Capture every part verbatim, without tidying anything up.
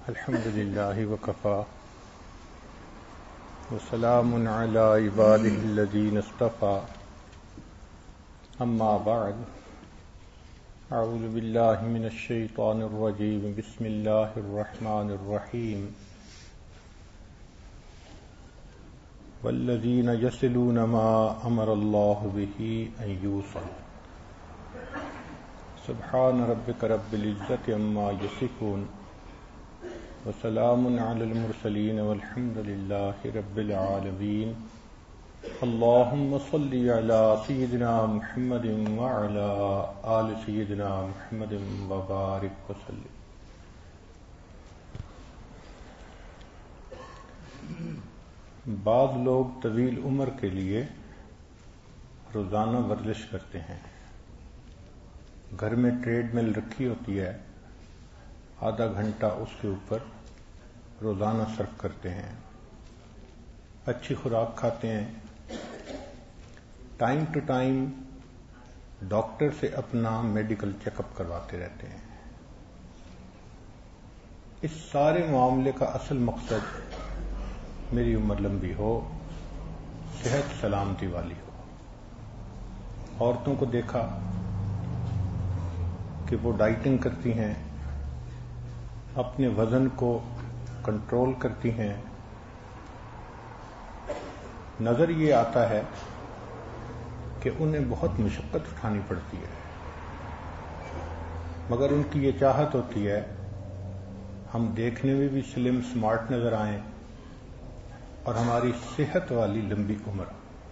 الحمد لله وكفى وسلام على عباده الذين اصطفى أما بعد أعوذ بالله من الشيطان الرجيم بسم الله الرحمن الرحيم والذين يصلون ما أمر الله به أن يوصل سبحان ربك رب العزة عما يصفون وسلام على المرسلين والحمد لله رب العالمين اللهم صل على سيدنا محمد وعلى آل سيدنا محمد وبارك وسلم۔ بعض لوگ طویل عمر کے لیے روزانہ ورزش کرتے ہیں، گھر میں ٹریڈ مل رکھی ہوتی ہے، آدھا گھنٹہ اس کے اوپر روزانہ صرف کرتے ہیں، اچھی خوراک کھاتے ہیں، ٹائم ٹو ٹائم ڈاکٹر سے اپنا میڈیکل چیک اپ کرواتے رہتے ہیں۔ اس سارے معاملے کا اصل مقصد میری عمر لمبی ہو، صحت سلامتی والی ہو۔ عورتوں کو دیکھا کہ وہ ڈائٹنگ کرتی ہیں، اپنے وزن کو کنٹرول کرتی ہیں، نظر یہ آتا ہے کہ انہیں بہت مشقت اٹھانی پڑتی ہے، مگر ان کی یہ چاہت ہوتی ہے ہم دیکھنے میں بھی سلم سمارٹ نظر آئیں اور ہماری صحت والی لمبی عمر۔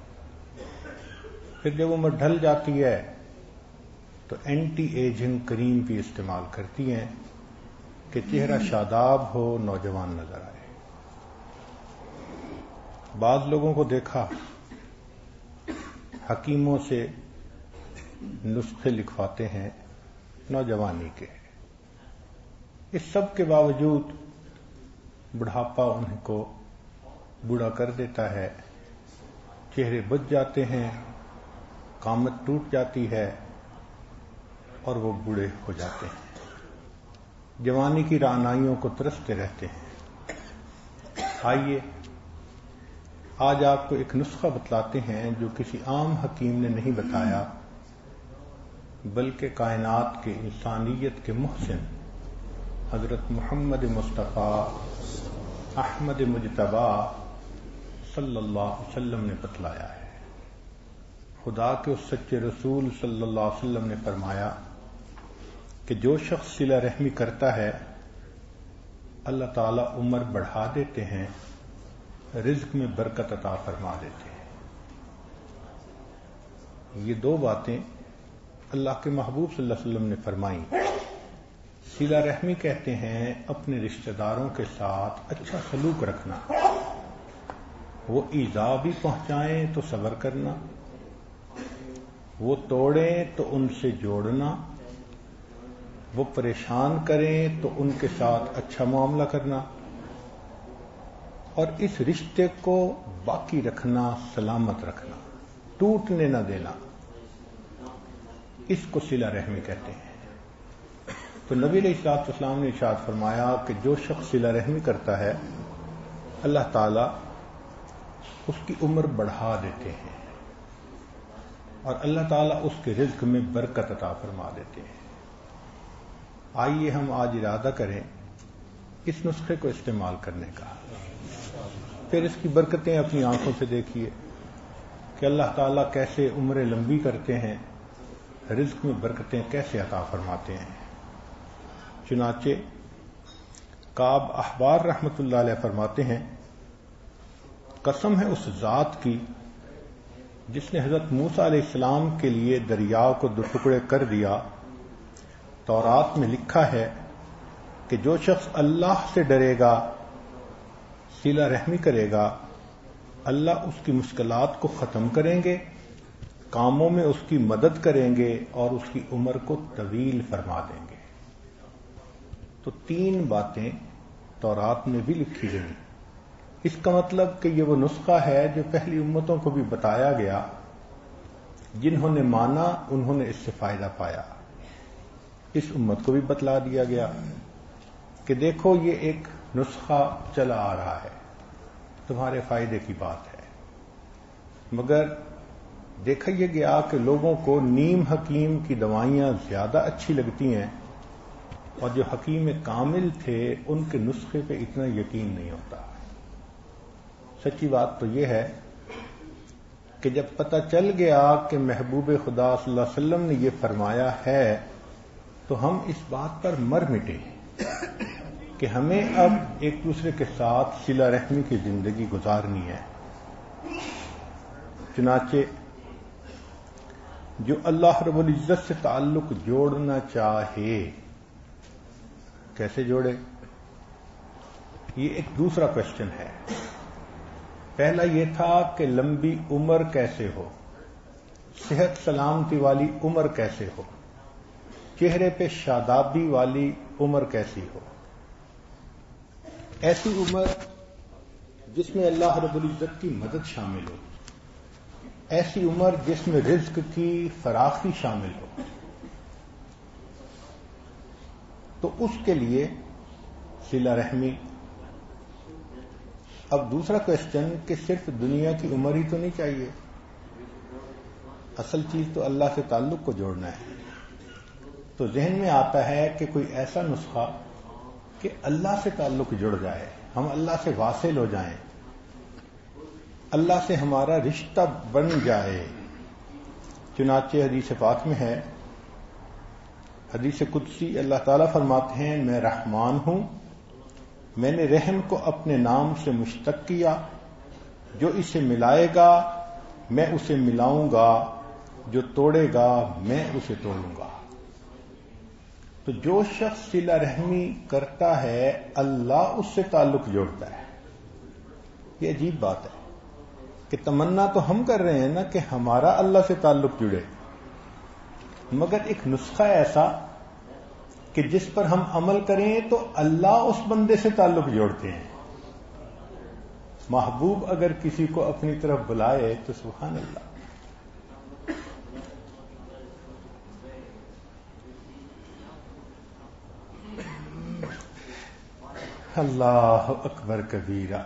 پھر جب عمر ڈھل جاتی ہے تو اینٹی ایجنگ کریم بھی استعمال کرتی ہیں کہ چہرہ شاداب ہو، نوجوان نظر آئے۔ بعض لوگوں کو دیکھا حکیموں سے نسخے لکھواتے ہیں نوجوانی کے، اس سب کے باوجود بڑھاپا ان کو بوڑھا کر دیتا ہے، چہرے بجھ جاتے ہیں، قامت ٹوٹ جاتی ہے اور وہ بوڑھے ہو جاتے ہیں، جوانی کی رعنائیوں کو ترستے رہتے ہیں۔ آئیے آج آپ کو ایک نسخہ بتلاتے ہیں جو کسی عام حکیم نے نہیں بتایا، بلکہ کائنات کے انسانیت کے محسن حضرت محمد مصطفیٰ احمد مجتبی صلی اللہ علیہ وسلم نے بتلایا ہے۔ خدا کے اس سچے رسول صلی اللہ علیہ وسلم نے فرمایا کہ جو شخص صلہ رحمی کرتا ہے اللہ تعالی عمر بڑھا دیتے ہیں، رزق میں برکت عطا فرما دیتے ہیں۔ یہ دو باتیں اللہ کے محبوب صلی اللہ علیہ وسلم نے فرمائیں۔ صلہ رحمی کہتے ہیں اپنے رشتہ داروں کے ساتھ اچھا سلوک رکھنا، وہ ایذا بھی پہنچائیں تو صبر کرنا، وہ توڑیں تو ان سے جوڑنا، وہ پریشان کریں تو ان کے ساتھ اچھا معاملہ کرنا، اور اس رشتے کو باقی رکھنا، سلامت رکھنا، ٹوٹنے نہ دینا، اس کو صلہ رحمی کہتے ہیں۔ تو نبی علیہ الصلوۃ والسلام نے ارشاد فرمایا کہ جو شخص صلہ رحمی کرتا ہے اللہ تعالی اس کی عمر بڑھا دیتے ہیں اور اللہ تعالیٰ اس کے رزق میں برکت عطا فرما دیتے ہیں۔ آئیے ہم آج ارادہ کریں اس نسخے کو استعمال کرنے کا، پھر اس کی برکتیں اپنی آنکھوں سے دیکھیے کہ اللہ تعالیٰ کیسے عمریں لمبی کرتے ہیں، رزق میں برکتیں کیسے عطا فرماتے ہیں۔ چنانچہ کعب احبار رحمۃ اللہ علیہ فرماتے ہیں، قسم ہے اس ذات کی جس نے حضرت موسیٰ علیہ السلام کے لیے دریا کو دو ٹکڑے کر دیا، تورات میں لکھا ہے کہ جو شخص اللہ سے ڈرے گا، صلہ رحمی کرے گا، اللہ اس کی مشکلات کو ختم کریں گے، کاموں میں اس کی مدد کریں گے اور اس کی عمر کو طویل فرما دیں گے۔ تو تین باتیں تورات میں بھی لکھی گئی، اس کا مطلب کہ یہ وہ نسخہ ہے جو پہلی امتوں کو بھی بتایا گیا، جنہوں نے مانا انہوں نے اس سے فائدہ پایا، اس امت کو بھی بتلا دیا گیا۔ کہ دیکھو یہ ایک نسخہ چلا آ رہا ہے، تمہارے فائدے کی بات ہے، مگر دیکھا یہ گیا کہ لوگوں کو نیم حکیم کی دوائیاں زیادہ اچھی لگتی ہیں، اور جو حکیم کامل تھے ان کے نسخے پہ اتنا یقین نہیں ہوتا۔ سچی بات تو یہ ہے کہ جب پتہ چل گیا کہ محبوب خدا صلی اللہ علیہ وسلم نے یہ فرمایا ہے تو ہم اس بات پر مر مٹے کہ ہمیں اب ایک دوسرے کے ساتھ صلہ رحمی کی زندگی گزارنی ہے۔ چنانچہ جو اللہ رب العزت سے تعلق جوڑنا چاہے کیسے جوڑے، یہ ایک دوسرا کوشچن ہے۔ پہلا یہ تھا کہ لمبی عمر کیسے ہو، صحت سلامتی والی عمر کیسے ہو، چہرے پہ شادابی والی عمر کیسی ہو، ایسی عمر جس میں اللہ رب العزت کی مدد شامل ہو، ایسی عمر جس میں رزق کی فراخی شامل ہو۔ تو اس کے لیے صلہ رحمی۔ اب دوسرا کوشچن کہ صرف دنیا کی عمر ہی تو نہیں چاہیے، اصل چیز تو اللہ سے تعلق کو جوڑنا ہے۔ تو ذہن میں آتا ہے کہ کوئی ایسا نسخہ کہ اللہ سے تعلق جڑ جائے، ہم اللہ سے واصل ہو جائیں، اللہ سے ہمارا رشتہ بن جائے۔ چنانچہ حدیث پاک میں ہے، حدیث قدسی، اللہ تعالیٰ فرماتے ہیں میں رحمان ہوں، میں نے رحم کو اپنے نام سے مشتق کیا، جو اسے ملائے گا میں اسے ملاؤں گا، جو توڑے گا میں اسے توڑوں گا۔ تو جو شخص صلہ رحمی کرتا ہے اللہ اس سے تعلق جوڑتا ہے۔ یہ عجیب بات ہے کہ تمنا تو ہم کر رہے ہیں نا کہ ہمارا اللہ سے تعلق جڑے، مگر ایک نسخہ ایسا کہ جس پر ہم عمل کریں تو اللہ اس بندے سے تعلق جوڑتے ہیں۔ محبوب اگر کسی کو اپنی طرف بلائے تو سبحان اللہ، اللہ اکبر کبیرہ۔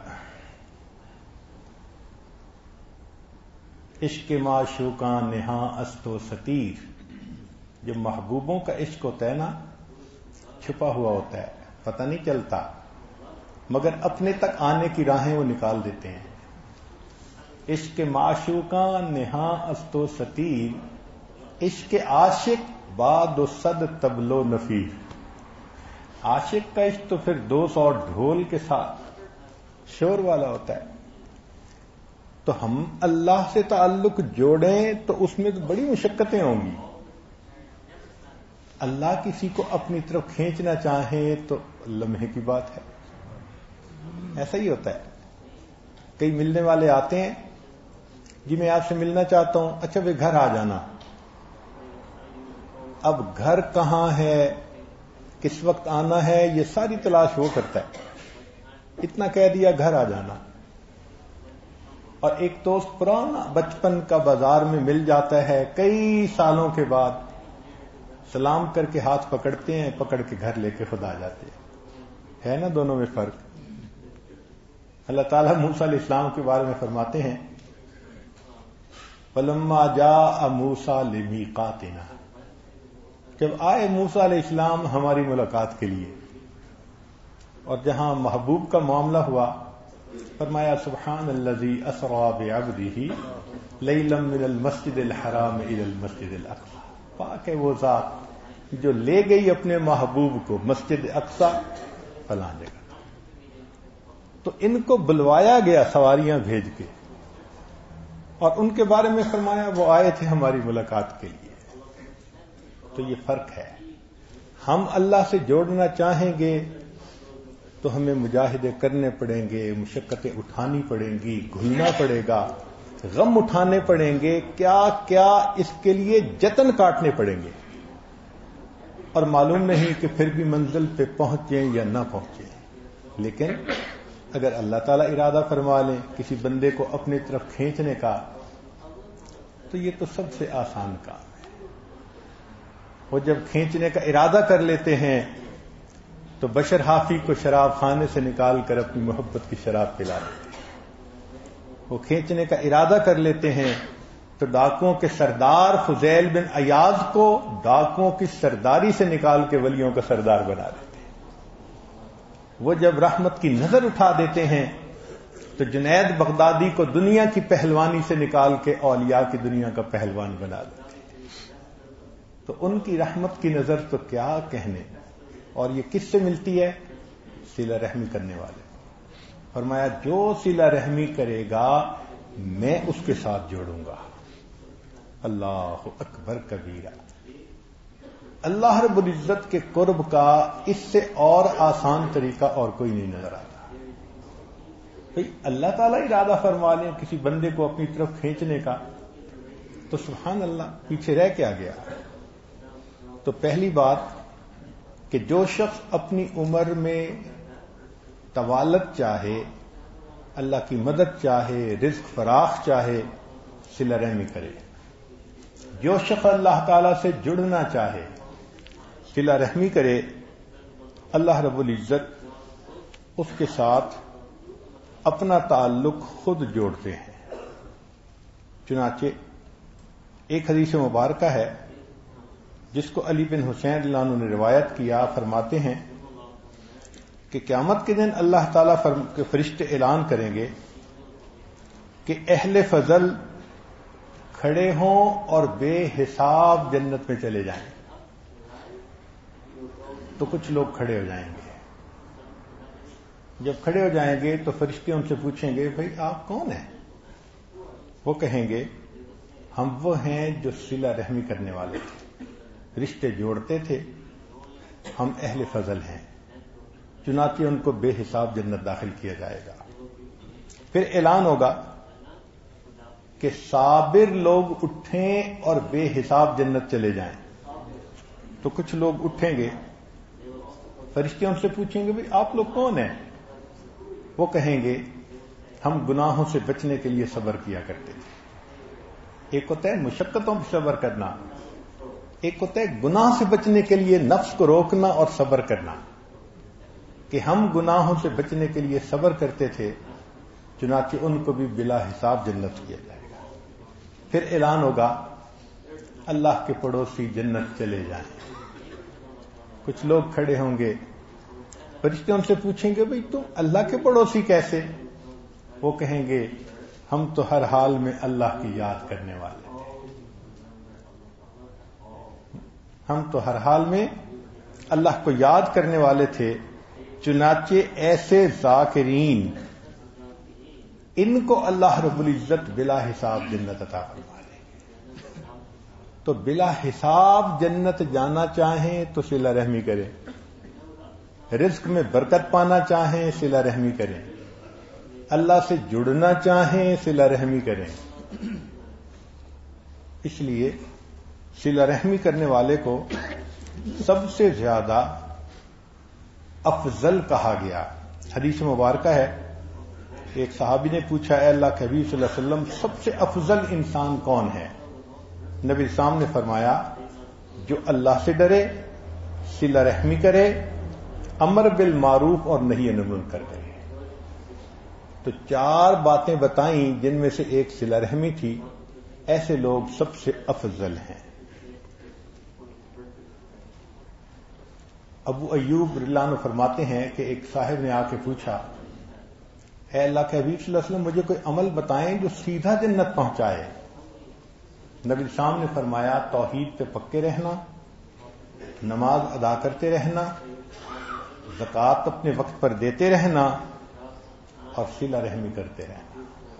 عشق معشوقاں نہاں است و ستیر، جب محبوبوں کا عشق ہوتا ہے نا چھپا ہوا ہوتا ہے، پتہ نہیں چلتا، مگر اپنے تک آنے کی راہیں وہ نکال دیتے ہیں۔ عشق معشوقاں نہاں است و ستیر، عشق عاشق بعد و صد طبل و نفیر۔ عاشق کا عشق تو پھر دو سو ڈھول کے ساتھ شور والا ہوتا ہے۔ تو ہم اللہ سے تعلق جوڑیں تو اس میں تو بڑی مشقتیں ہوں گی۔ اللہ کسی کو اپنی طرف کھینچنا چاہیں تو لمحے کی بات ہے، ایسا ہی ہوتا ہے۔ کئی ملنے والے آتے ہیں، جی میں آپ سے ملنا چاہتا ہوں، اچھا وہ گھر آ جانا۔ اب گھر کہاں ہے، کس وقت آنا ہے، یہ ساری تلاش وہ کرتا ہے۔ اتنا کہہ دیا گھر آ جانا، اور ایک دوست پرانا بچپن کا بازار میں مل جاتا ہے، کئی سالوں کے بعد سلام کر کے ہاتھ پکڑتے ہیں، پکڑ کے گھر لے کے خود آ جاتے ہیں۔ ہے نا دونوں میں فرق۔ اللہ تعالیٰ موسیٰ علیہ السلام کے بارے میں فرماتے ہیں فَلَمَّا جَاءَ مُوسَىٰ لِمِيقَاتِنَا، جب آئے موسیٰ علیہ السلام ہماری ملاقات کے لیے، اور جہاں محبوب کا معاملہ ہوا فرمایا سبحان الذی اسریٰ بعبدہ لیلا من المسجد الحرام الی المسجد الاقصی، پاک ہے وہ ذات جو لے گئی اپنے محبوب کو مسجد اقصی فلاں جگہ۔ تو ان کو بلوایا گیا سواریاں بھیج کے، اور ان کے بارے میں فرمایا وہ آئے تھے ہماری ملاقات کے لیے۔ تو یہ فرق ہے، ہم اللہ سے جوڑنا چاہیں گے تو ہمیں مجاہدے کرنے پڑیں گے، مشقتیں اٹھانی پڑیں گی، گھلنا پڑے گا، غم اٹھانے پڑیں گے، کیا کیا اس کے لیے جتن کاٹنے پڑیں گے، اور معلوم نہیں کہ پھر بھی منزل پہ پہنچیں یا نہ پہنچیں۔ لیکن اگر اللہ تعالیٰ ارادہ فرما لیں کسی بندے کو اپنی طرف کھینچنے کا، تو یہ تو سب سے آسان کام ہے۔ وہ جب کھینچنے کا ارادہ کر لیتے ہیں تو بشر حافی کو شراب خانے سے نکال کر اپنی محبت کی شراب پلا دیتے ہیں. وہ کھینچنے کا ارادہ کر لیتے ہیں تو ڈاکوؤں کے سردار فضیل بن ایاز کو ڈاکوؤں کی سرداری سے نکال کے ولیوں کا سردار بنا دیتے ہیں. وہ جب رحمت کی نظر اٹھا دیتے ہیں تو جنید بغدادی کو دنیا کی پہلوانی سے نکال کے اولیاء کی دنیا کا پہلوان بنا دیتے ہیں. تو ان کی رحمت کی نظر تو کیا کہنے. اور یہ کس سے ملتی ہے؟ صلہ رحمی کرنے والے. فرمایا جو صلہ رحمی کرے گا میں اس کے ساتھ جوڑوں گا. اللہ اکبر کبیرہ. اللہ رب العزت کے قرب کا اس سے اور آسان طریقہ اور کوئی نہیں نظر آتا. بھئی اللہ تعالیٰ ارادہ فرما لیں کسی بندے کو اپنی طرف کھینچنے کا تو سبحان اللہ پیچھے رہ کے آ گیا. تو پہلی بات کہ جو شخص اپنی عمر میں طوالت چاہے، اللہ کی مدد چاہے، رزق فراخ چاہے، صلہ رحمی کرے. جو شخص اللہ تعالیٰ سے جڑنا چاہے صلہ رحمی کرے. اللہ رب العزت اس کے ساتھ اپنا تعلق خود جوڑتے ہیں. چنانچہ ایک حدیث مبارکہ ہے جس کو علی بن حسین رضی اللہ عنہ نے روایت کیا. فرماتے ہیں کہ قیامت کے دن اللہ تعالیٰ کے فرشتے اعلان کریں گے کہ اہل فضل کھڑے ہوں اور بے حساب جنت میں چلے جائیں. تو کچھ لوگ کھڑے ہو جائیں گے. جب کھڑے ہو جائیں گے تو فرشتے ان سے پوچھیں گے بھئی آپ کون ہیں؟ وہ کہیں گے ہم وہ ہیں جو صلہ رحمی کرنے والے تھے، رشتے جوڑتے تھے، ہم اہل فضل ہیں. چنانچہ ان کو بے حساب جنت داخل کیا جائے گا. پھر اعلان ہوگا کہ صابر لوگ اٹھیں اور بے حساب جنت چلے جائیں. تو کچھ لوگ اٹھیں گے. فرشتے ان سے پوچھیں گے بھئی آپ لوگ کون ہیں؟ وہ کہیں گے ہم گناہوں سے بچنے کے لیے صبر کیا کرتے تھے. ایک ہوتا ہے مشقتوں پر صبر کرنا، ایک ہوتا ہے گناہ سے بچنے کے لیے نفس کو روکنا اور صبر کرنا. کہ ہم گناہوں سے بچنے کے لیے صبر کرتے تھے، چنانچہ ان کو بھی بلا حساب جنت کیا جائے گا. پھر اعلان ہوگا اللہ کے پڑوسی جنت چلے جائیں. کچھ لوگ کھڑے ہوں گے. فرشتے ان سے پوچھیں گے بھئی تم اللہ کے پڑوسی کیسے؟ وہ کہیں گے ہم تو ہر حال میں اللہ کی یاد کرنے والے تھے. ہم تو ہر حال میں اللہ کو یاد کرنے والے تھے. چنانچہ ایسے ذاکرین ان کو اللہ رب العزت بلا حساب جنت عطا فرما دیں گے. تو بلا حساب جنت جانا چاہیں تو صلہ رحمی کریں. رزق میں برکت پانا چاہیں صلہ رحمی کریں. اللہ سے جڑنا چاہیں صلہ رحمی کریں. اس لیے صلہ رحمی کرنے والے کو سب سے زیادہ افضل کہا گیا. حدیث مبارکہ ہے ایک صحابی نے پوچھا اے اللہ کے حبیب صلی اللہ علیہ وسلم سب سے افضل انسان کون ہے؟ نبی اسلام نے فرمایا جو اللہ سے ڈرے، صلہ رحمی کرے، امر بالمعروف اور نہی عن المنکر کرے. تو چار باتیں بتائیں جن میں سے ایک صلہ رحمی تھی. ایسے لوگ سب سے افضل ہیں. ابو ایوب رضی اللہ عنہ فرماتے ہیں کہ ایک صاحب نے آ کے پوچھا اے اللہ کے حبیب صلی اللہ علیہ وسلم مجھے کوئی عمل بتائیں جو سیدھا جنت پہنچائے. نبی صاحب نے فرمایا توحید پہ پکے رہنا، نماز ادا کرتے رہنا، زکوٰۃ اپنے وقت پر دیتے رہنا اور صلہ رحمی کرتے رہنا.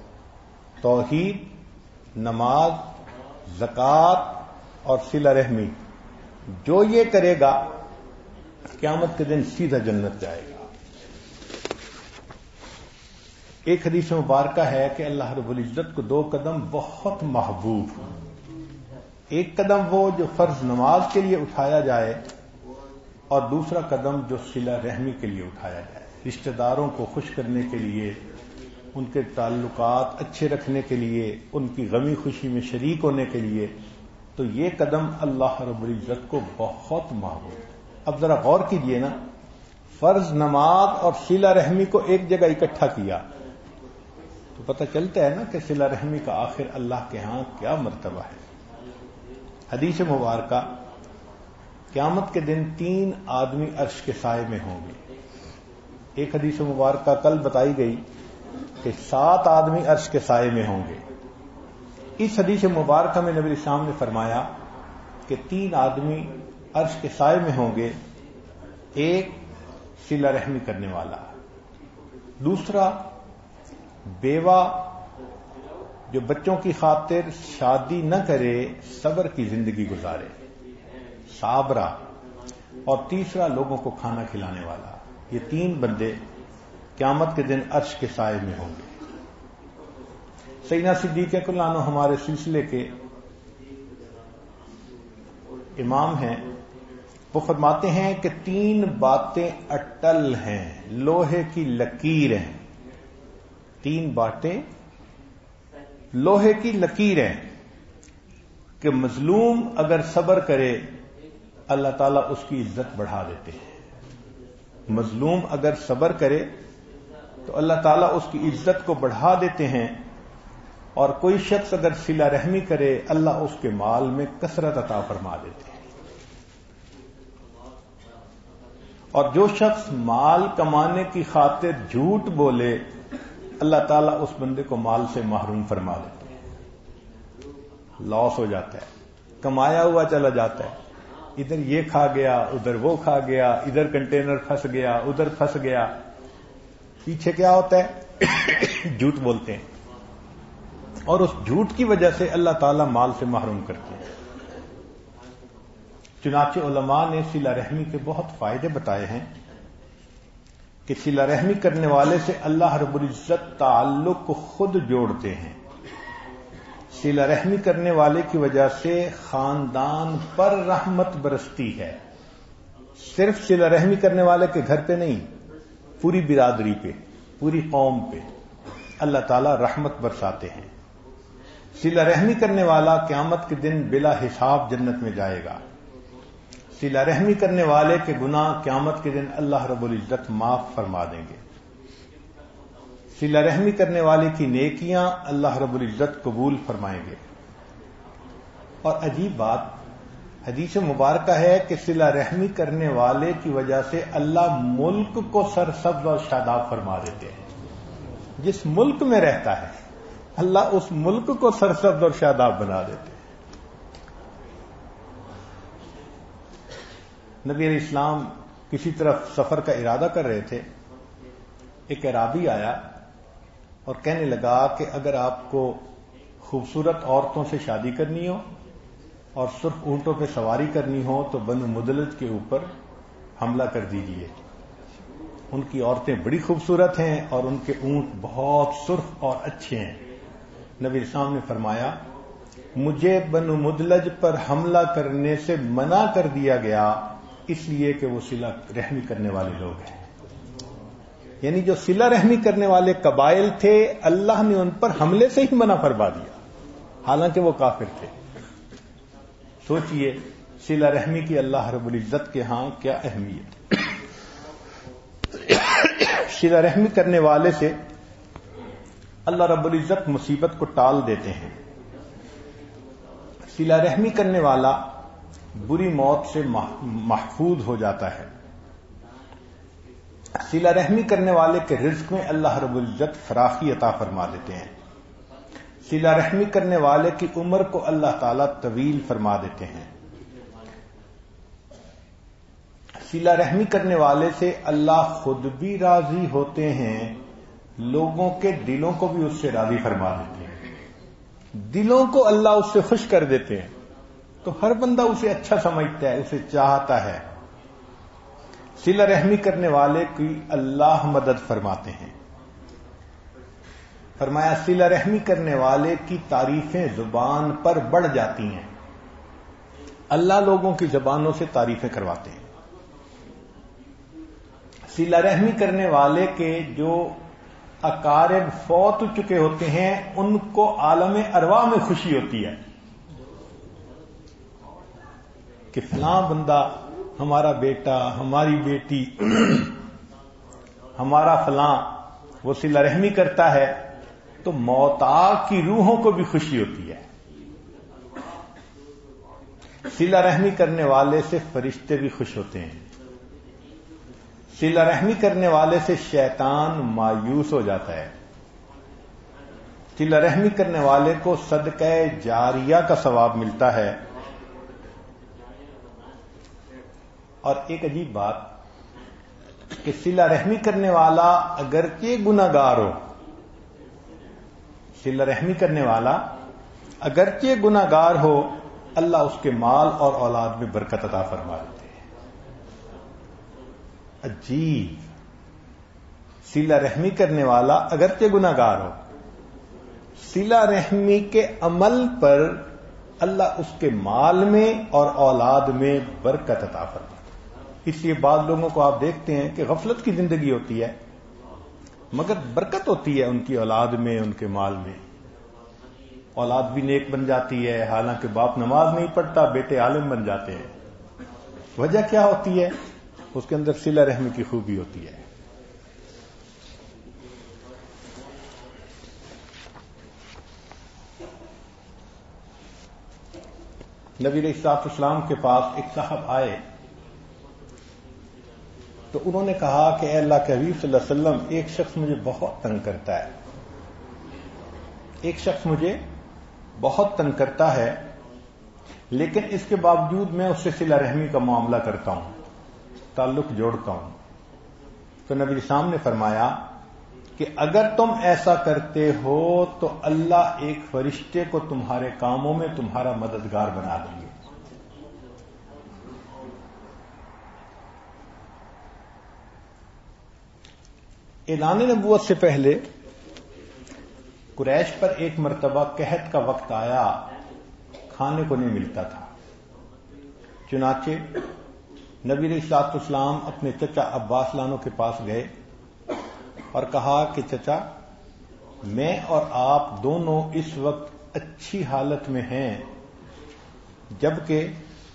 توحید، نماز، زکوٰۃ اور صلہ رحمی جو یہ کرے گا قیامت کے دن سیدھا جنت جائے گا. ایک حدیث مبارکہ ہے کہ اللہ رب العزت کو دو قدم بہت محبوب. ایک قدم وہ جو فرض نماز کے لیے اٹھایا جائے اور دوسرا قدم جو صلہ رحمی کے لیے اٹھایا جائے، رشتہ داروں کو خوش کرنے کے لیے، ان کے تعلقات اچھے رکھنے کے لیے، ان کی غمی خوشی میں شریک ہونے کے لیے. تو یہ قدم اللہ رب العزت کو بہت محبوب. اب ذرا غور کیجئے نا، فرض نماز اور صلہ رحمی کو ایک جگہ اکٹھا کیا تو پتہ چلتا ہے نا کہ صلہ رحمی کا آخر اللہ کے ہاں کیا مرتبہ ہے۔ حدیث مبارکہ، قیامت کے دن تین آدمی عرش کے سائے میں ہوں گے۔ ایک حدیث مبارکہ کل بتائی گئی کہ سات آدمی عرش کے سائے میں ہوں گے۔ اس حدیث مبارکہ میں نبی اسلام نے فرمایا کہ تین آدمی عرش کے سائے میں ہوں گے، ایک صلہ رحمی کرنے والا، دوسرا بیوہ جو بچوں کی خاطر شادی نہ کرے، صبر کی زندگی گزارے، صابرہ، اور تیسرا لوگوں کو کھانا کھلانے والا۔ یہ تین بندے قیامت کے دن عرش کے سائے میں ہوں گے۔ سیدنا صدیق اکبر عنہ ہمارے سلسلے کے امام ہیں، وہ فرماتے ہیں کہ تین باتیں اٹل ہیں، لوہے کی لکیر ہیں۔ تین باتیں لوہے کی لکیر ہیں کہ مظلوم اگر صبر کرے اللہ تعالیٰ اس کی عزت بڑھا دیتے ہیں۔ مظلوم اگر صبر کرے تو اللہ تعالیٰ اس کی عزت کو بڑھا دیتے ہیں، اور کوئی شخص اگر صلہ رحمی کرے اللہ اس کے مال میں کثرت عطا فرما دیتے ہیں۔ اور جو شخص مال کمانے کی خاطر جھوٹ بولے اللہ تعالیٰ اس بندے کو مال سے محروم فرما دیتے ہیں، لاس ہو جاتا ہے، کمایا ہوا چلا جاتا ہے، ادھر یہ کھا گیا، ادھر وہ کھا گیا، ادھر کنٹینر پھنس گیا، ادھر پھنس گیا۔ پیچھے کیا ہوتا ہے؟ جھوٹ بولتے ہیں، اور اس جھوٹ کی وجہ سے اللہ تعالیٰ مال سے محروم کرتے ہیں۔ چنانچہ علماء نے صلہ رحمی کے بہت فائدے بتائے ہیں کہ صلہ رحمی کرنے والے سے اللہ رب العزت تعلق کو خود جوڑتے ہیں۔ صلہ رحمی کرنے والے کی وجہ سے خاندان پر رحمت برستی ہے، صرف صلہ رحمی کرنے والے کے گھر پہ نہیں، پوری برادری پہ، پوری قوم پہ اللہ تعالیٰ رحمت برساتے ہیں۔ صلہ رحمی کرنے والا قیامت کے دن بلا حساب جنت میں جائے گا۔ صلہ رحمی کرنے والے کے گناہ قیامت کے دن اللہ رب العزت معاف فرما دیں گے۔ صلہ رحمی کرنے والے کی نیکیاں اللہ رب العزت قبول فرمائیں گے۔ اور عجیب بات، حدیث مبارکہ ہے کہ صلہ رحمی کرنے والے کی وجہ سے اللہ ملک کو سرسبز اور شاداب فرما دیتے ہیں۔ جس ملک میں رہتا ہے اللہ اس ملک کو سرسبز اور شاداب بنا دیتے ہیں۔ نبی علیہ السلام کسی طرف سفر کا ارادہ کر رہے تھے، ایک اعرابی آیا اور کہنے لگا کہ اگر آپ کو خوبصورت عورتوں سے شادی کرنی ہو اور سرخ اونٹوں پہ سواری کرنی ہو تو بنو مدلج کے اوپر حملہ کر دیجیے، ان کی عورتیں بڑی خوبصورت ہیں اور ان کے اونٹ بہت سرخ اور اچھے ہیں۔ نبی اسلام نے فرمایا مجھے بنو مدلج پر حملہ کرنے سے منع کر دیا گیا اس لیے کہ وہ صلہ رحمی کرنے والے لوگ ہیں۔ یعنی جو صلہ رحمی کرنے والے قبائل تھے اللہ نے ان پر حملے سے ہی منع فرما دیا، حالانکہ وہ کافر تھے۔ سوچئے صلہ رحمی کی اللہ رب العزت کے ہاں کیا اہمیت۔ صلہ رحمی کرنے والے سے اللہ رب العزت مصیبت کو ٹال دیتے ہیں۔ صلہ رحمی کرنے والا بری موت سے محفوظ ہو جاتا ہے۔ صلہ رحمی کرنے والے کے رزق میں اللہ رب العزت فراخی عطا فرما دیتے ہیں۔ صلہ رحمی کرنے والے کی عمر کو اللہ تعالیٰ طویل فرما دیتے ہیں۔ صلہ رحمی کرنے والے سے اللہ خود بھی راضی ہوتے ہیں، لوگوں کے دلوں کو بھی اس سے راضی فرما دیتے ہیں۔ دلوں کو اللہ اس سے خوش کر دیتے ہیں تو ہر بندہ اسے اچھا سمجھتا ہے، اسے چاہتا ہے۔ صلہ رحمی کرنے والے کی اللہ مدد فرماتے ہیں۔ فرمایا صلہ رحمی کرنے والے کی تعریفیں زبان پر بڑھ جاتی ہیں، اللہ لوگوں کی زبانوں سے تعریفیں کرواتے ہیں۔ صلہ رحمی کرنے والے کے جو اقارب فوت چکے ہوتے ہیں ان کو عالم ارواح میں خوشی ہوتی ہے کہ فلاں بندہ، ہمارا بیٹا، ہماری بیٹی ہمارا فلاں وہ صلہ رحمی کرتا ہے، تو موتا کی روحوں کو بھی خوشی ہوتی ہے. صلہ رحمی کرنے والے سے فرشتے بھی خوش ہوتے ہیں. صلہ رحمی کرنے والے سے شیطان مایوس ہو جاتا ہے. صلہ رحمی کرنے والے کو صدقہ جاریہ کا ثواب ملتا ہے. اور ایک عجیب بات کہ صلہ رحمی کرنے والا اگرچہ گناہ گار ہو، صلہ رحمی کرنے والا اگرچہ گناہ گار ہو، اللہ اس کے مال اور اولاد میں برکت عطا فرما دیتے ہیں. عجیب. صلہ رحمی کرنے والا اگرچہ گناہ گار ہو، صلہ رحمی کے عمل پر اللہ اس کے مال میں اور اولاد میں برکت عطا فرماتا ہے. اس لیے بعض لوگوں کو آپ دیکھتے ہیں کہ غفلت کی زندگی ہوتی ہے مگر برکت ہوتی ہے ان کی اولاد میں، ان کے مال میں. اولاد بھی نیک بن جاتی ہے، حالانکہ باپ نماز نہیں پڑھتا، بیٹے عالم بن جاتے ہیں. وجہ کیا ہوتی ہے؟ اس کے اندر صلہ رحمی کی خوبی ہوتی ہے. نبی علیہ الصلوۃ والسلام کے پاس ایک صاحب آئے تو انہوں نے کہا کہ اے اللہ کے حبیب صلی اللہ علیہ وسلم، ایک شخص مجھے بہت تنگ کرتا ہے ایک شخص مجھے بہت تنگ کرتا ہے لیکن اس کے باوجود میں اس سے صلہ رحمی کا معاملہ کرتا ہوں، تعلق جوڑتا ہوں. تو نبی اسلام نے فرمایا کہ اگر تم ایسا کرتے ہو تو اللہ ایک فرشتے کو تمہارے کاموں میں تمہارا مددگار بنا دیں گے. اعلان نبوت سے پہلے قریش پر ایک مرتبہ قحط کا وقت آیا، کھانے کو نہیں ملتا تھا. چنانچہ نبی علیہ الصلوۃ والسلام اپنے چچا عباس لانو کے پاس گئے اور کہا کہ چچا، میں اور آپ دونوں اس وقت اچھی حالت میں ہیں، جبکہ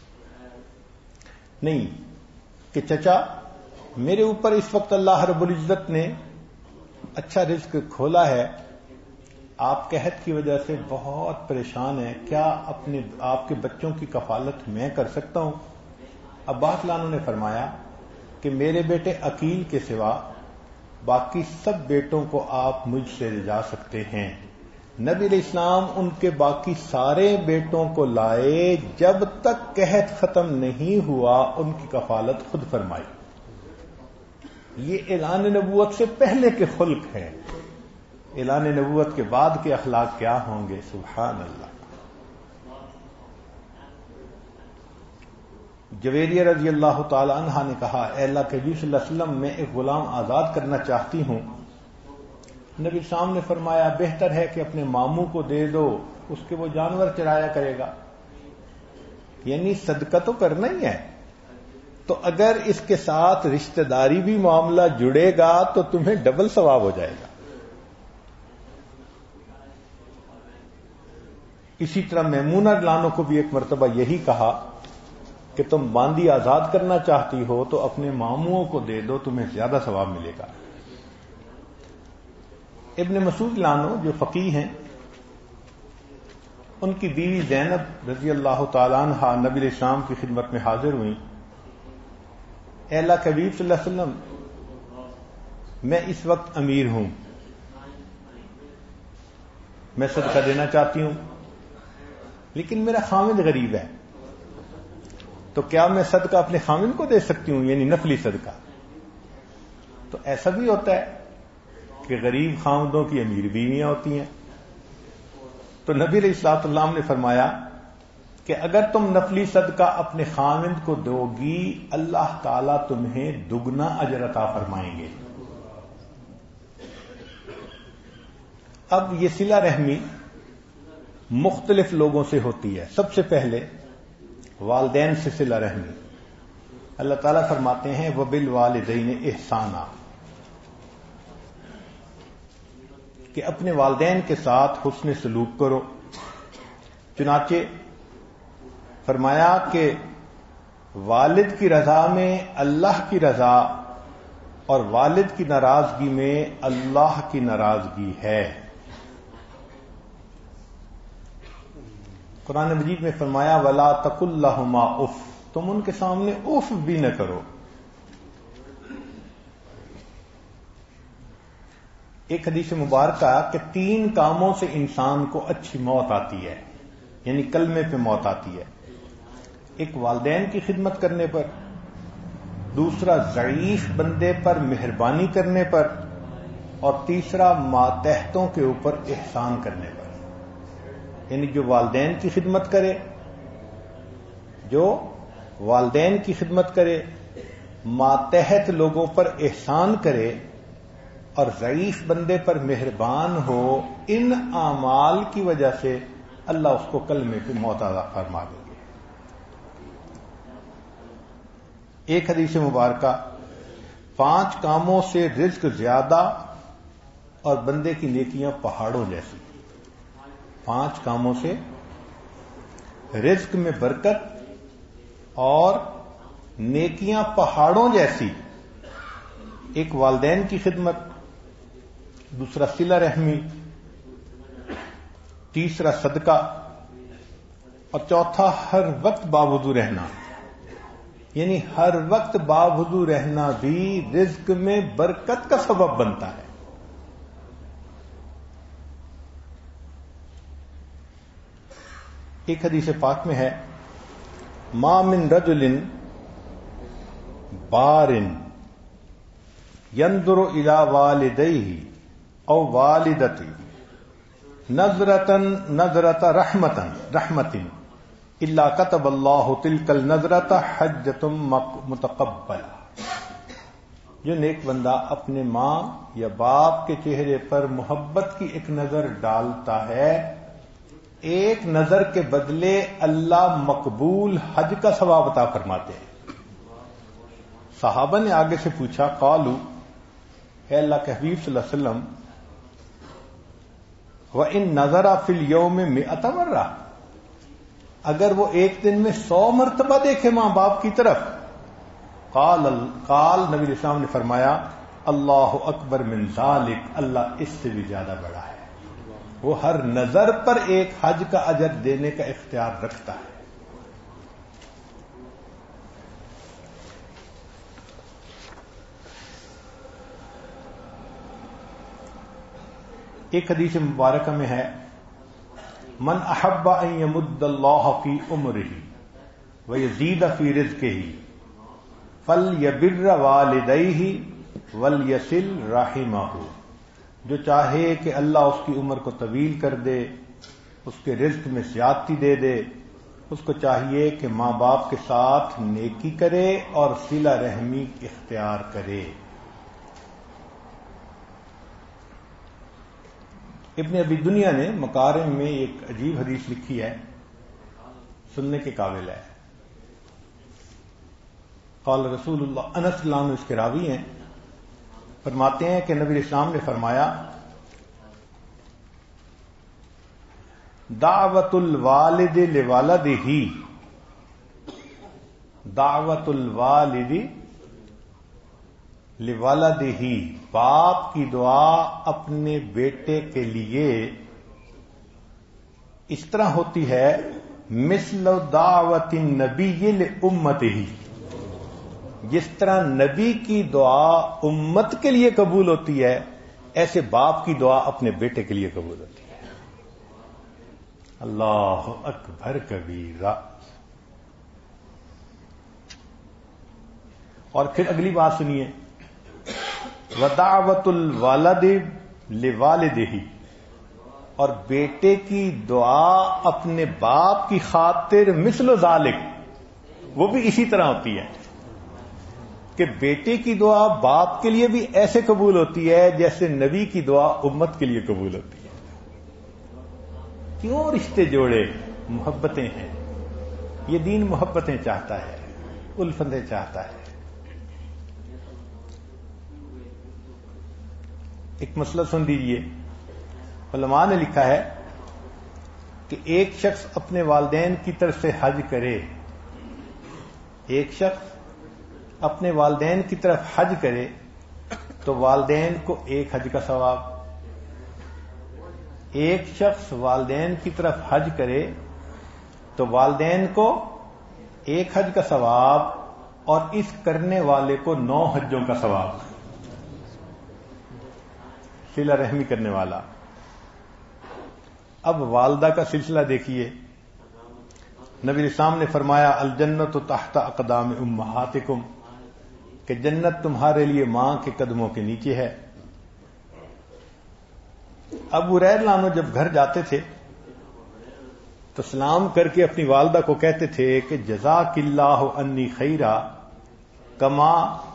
نہیں کہ چچا میرے اوپر اس وقت اللہ رب العزت نے اچھا رزق کھولا ہے، آپ قحط کی وجہ سے بہت پریشان ہیں، کیا اپنے آپ کے بچوں کی کفالت میں کر سکتا ہوں؟ عباس لانو نے فرمایا کہ میرے بیٹے عقیل کے سوا باقی سب بیٹوں کو آپ مجھ سے جا سکتے ہیں. نبی علیہ السلام ان کے باقی سارے بیٹوں کو لائے، جب تک قحط ختم نہیں ہوا ان کی کفالت خود فرمائی. یہ اعلان نبوت سے پہلے کے خلق ہیں. اعلان نبوت کے بعد کے اخلاق کیا ہوں گے؟ سبحان اللہ. جویریہ رضی اللہ تعالی عنہا نے کہا، اے اللہ کے نبی صلی اللہ علیہ وسلم، میں ایک غلام آزاد کرنا چاہتی ہوں. نبی صاحب نے فرمایا بہتر ہے کہ اپنے ماموں کو دے دو، اس کے وہ جانور چرایا کرے گا. یعنی صدقہ تو کرنا ہی ہے، تو اگر اس کے ساتھ رشتہ داری بھی معاملہ جڑے گا تو تمہیں ڈبل ثواب ہو جائے گا. اسی طرح میمونہ لانو کو بھی ایک مرتبہ یہی کہا کہ تم باندی آزاد کرنا چاہتی ہو تو اپنے ماموں کو دے دو، تمہیں زیادہ ثواب ملے گا. ابن مسعود لانو جو فقیہ ہیں، ان کی بیوی زینب رضی اللہ تعالیٰ عنہا نبی علیہ السلام کی خدمت میں حاضر ہوئیں. اے اللہ کے حبیب صلی اللہ علیہ وسلم، میں اس وقت امیر ہوں، میں صدقہ دینا چاہتی ہوں، لیکن میرا خامد غریب ہے، تو کیا میں صدقہ اپنے خامد کو دے سکتی ہوں، یعنی نفلی صدقہ؟ تو ایسا بھی ہوتا ہے کہ غریب خامدوں کی امیر بیویاں ہوتی ہیں. تو نبی علیہ الصلوۃ والسلام نے فرمایا کہ اگر تم نفلی صدقہ اپنے خامد کو دو گی، اللہ تعالیٰ تمہیں دگنا اجر عطا فرمائیں گے. اب یہ صلہ رحمی مختلف لوگوں سے ہوتی ہے. سب سے پہلے والدین سے صلہ رحمی. اللہ تعالیٰ فرماتے ہیں وَبِالْوَالِدَيْنِ إِحْسَانًا، کہ اپنے والدین کے ساتھ حسن سلوک کرو. چنانچہ فرمایا کہ والد کی رضا میں اللہ کی رضا اور والد کی ناراضگی میں اللہ کی ناراضگی ہے۔ قرآن مجید میں فرمایا وَلَا تَقُل لَّهُمَا اُف، تم ان کے سامنے اف بھی نہ کرو۔ ایک حدیث مبارکہ کہ تین کاموں سے انسان کو اچھی موت آتی ہے، یعنی کلمے پہ موت آتی ہے۔ ایک والدین کی خدمت کرنے پر، دوسرا ضعیف بندے پر مہربانی کرنے پر، اور تیسرا ماتحتوں کے اوپر احسان کرنے پر۔ یعنی جو والدین کی خدمت کرے جو والدین کی خدمت کرے ماتحت لوگوں پر احسان کرے اور ضعیف بندے پر مہربان ہو، ان اعمال کی وجہ سے اللہ اس کو کلمے پہ موت عطا فرما دیں گے۔ ایک حدیث مبارکہ پانچ کاموں سے رزق زیادہ اور بندے کی نیکیاں پہاڑوں جیسی۔ پانچ کاموں سے رزق میں برکت اور نیکیاں پہاڑوں جیسی۔ ایک والدین کی خدمت، دوسرا صلہ رحمی، تیسرا صدقہ، اور چوتھا ہر وقت باوضو رہنا۔ یعنی ہر وقت باوضو رہنا بھی رزق میں برکت کا سبب بنتا ہے۔ ایک حدیث پاک میں ہے ما من رجل بار ينظر الى والديه او والدته نظرة نظرة رحمة رحمة الا كتب الله تلك النظرة حجة متقبلة۔ جو نیک بندہ اپنے ماں یا باپ کے چہرے پر محبت کی ایک نظر ڈالتا ہے، ایک نظر کے بدلے اللہ مقبول حج کا ثواب عطا فرماتے ہیں۔ صحابہ نے آگے سے پوچھا قالوا، اے اللہ کے حبیب صلی اللہ علیہ وسلم، وَإِن نَظَرَ فِي الْيَوْمِ مِئَةَ مَرَّةٍ، اگر وہ ایک دن میں سو مرتبہ دیکھے ماں باپ کی طرف، قال قال نبی علیہ السلام نے فرمایا اللہ اکبر من ذالک، اللہ اس سے بھی زیادہ بڑا ہے۔ وہ ہر نظر پر ایک حج کا اجر دینے کا اختیار رکھتا ہے۔ ایک حدیث مبارکہ میں ہے من احب ان یمد اللہ فی عمرہ ویزید فی رزقہ فلیبر والدیہ ولیصل رحمہ۔ جو چاہے کہ اللہ اس کی عمر کو طویل کر دے، اس کے رزق میں زیادتی دے دے، اس کو چاہیے کہ ماں باپ کے ساتھ نیکی کرے اور صلہ رحمی اختیار کرے۔ ابن ابی دنیا نے مکارم میں ایک عجیب حدیث لکھی ہے، سننے کے قابل ہے۔ قال رسول اللہ، انس رضی اللہ عنہ اس کے راوی ہیں، فرماتے ہیں کہ نبی اسلام نے فرمایا دعوت الوالد لولدہ، دعوت الوالد لولدہ، باپ کی دعا اپنے بیٹے کے لیے اس طرح ہوتی ہے مثل دعوت النبی لامتہ، جس طرح نبی کی دعا امت کے لیے قبول ہوتی ہے، ایسے باپ کی دعا اپنے بیٹے کے لیے قبول ہوتی ہے۔ اللہ اکبر کبیرہ۔ اور پھر اگلی بات سنیے، وَدَعْوَةُ الْوَلَدِ لِوَالِدِهِ، اور بیٹے کی دعا اپنے باپ کی خاطر مثل ذالک، وہ بھی اسی طرح ہوتی ہے کہ بیٹے کی دعا باپ کے لیے بھی ایسے قبول ہوتی ہے جیسے نبی کی دعا امت کے لیے قبول ہوتی ہے۔ کیوں رشتے جوڑے؟ محبتیں ہیں، یہ دین محبتیں چاہتا ہے، الفتیں چاہتا ہے۔ ایک مسئلہ سن لیجیے، علماء نے لکھا ہے کہ ایک شخص اپنے والدین کی طرف سے حج کرے، ایک شخص اپنے والدین کی طرف حج کرے تو والدین کو ایک حج کا ثواب. ایک شخص والدین کی طرف حج کرے تو والدین کو ایک حج کا ثواب اور اس کرنے والے کو نو حجوں کا ثواب. صلہ رحمی کرنے والا. اب والدہ کا سلسلہ دیکھیے. نبی اسلام نے فرمایا الجنت تحت اقدام امہاتکم کہ جنت تمہارے لیے ماں کے قدموں کے نیچے ہے. ابو ہریرہ عنہ جب گھر جاتے تھے تو سلام کر کے اپنی والدہ کو کہتے تھے کہ جزاک اللہ انی خیرا کما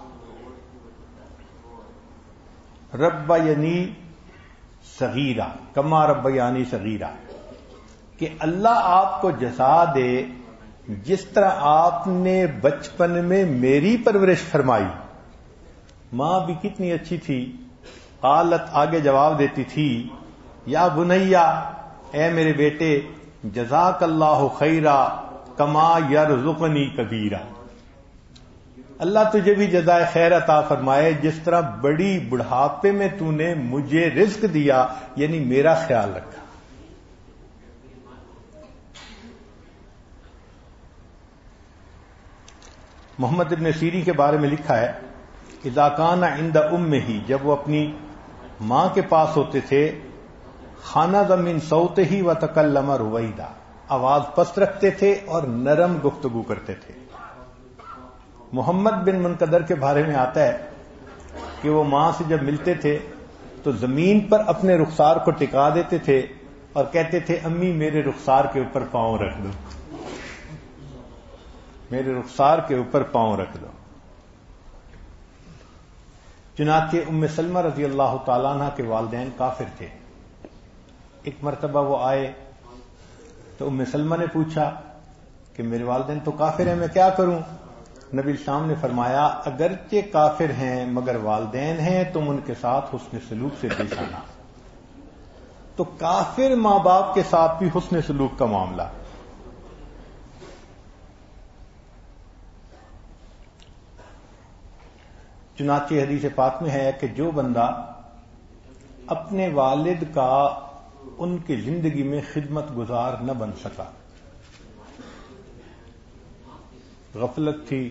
ربیانی صغیرہ کما ربیانی صغیرہ کہ اللہ آپ کو جزا دے جس طرح آپ نے بچپن میں میری پرورش فرمائی. ماں بھی کتنی اچھی تھی. قالت آگے جواب دیتی تھی یا بنیا اے میرے بیٹے جزاک اللہ خیرا کما یرزقنی کبیرا. اللہ تجھے بھی جزائے خیر عطا فرمائے جس طرح بڑی بڑھاپے میں تو نے مجھے رزق دیا یعنی میرا خیال رکھا. محمد ابن سیرین کے بارے میں لکھا ہے اذا کان عند امہ جب وہ اپنی ماں کے پاس ہوتے تھے خانہ من صوتہ وتکلم رویدا آواز پست رکھتے تھے اور نرم گفتگو کرتے تھے. محمد بن منقدر کے بارے میں آتا ہے کہ وہ ماں سے جب ملتے تھے تو زمین پر اپنے رخسار کو ٹکا دیتے تھے اور کہتے تھے امی میرے رخسار کے اوپر پاؤں رکھ دو میرے رخسار کے اوپر پاؤں رکھ دو. چنانچہ ام سلمہ رضی اللہ تعالیٰ عنہ کے والدین کافر تھے. ایک مرتبہ وہ آئے تو ام سلمہ نے پوچھا کہ میرے والدین تو کافر ہیں میں کیا کروں. نبی اسلام نے فرمایا اگرچہ کافر ہیں مگر والدین ہیں تم ان کے ساتھ حسن سلوک سے پیش آنا. تو کافر ماں باپ کے ساتھ بھی حسن سلوک کا معاملہ. چنانچہ حدیث پاک میں ہے کہ جو بندہ اپنے والد کا ان کی زندگی میں خدمت گزار نہ بن سکا, غفلت تھی,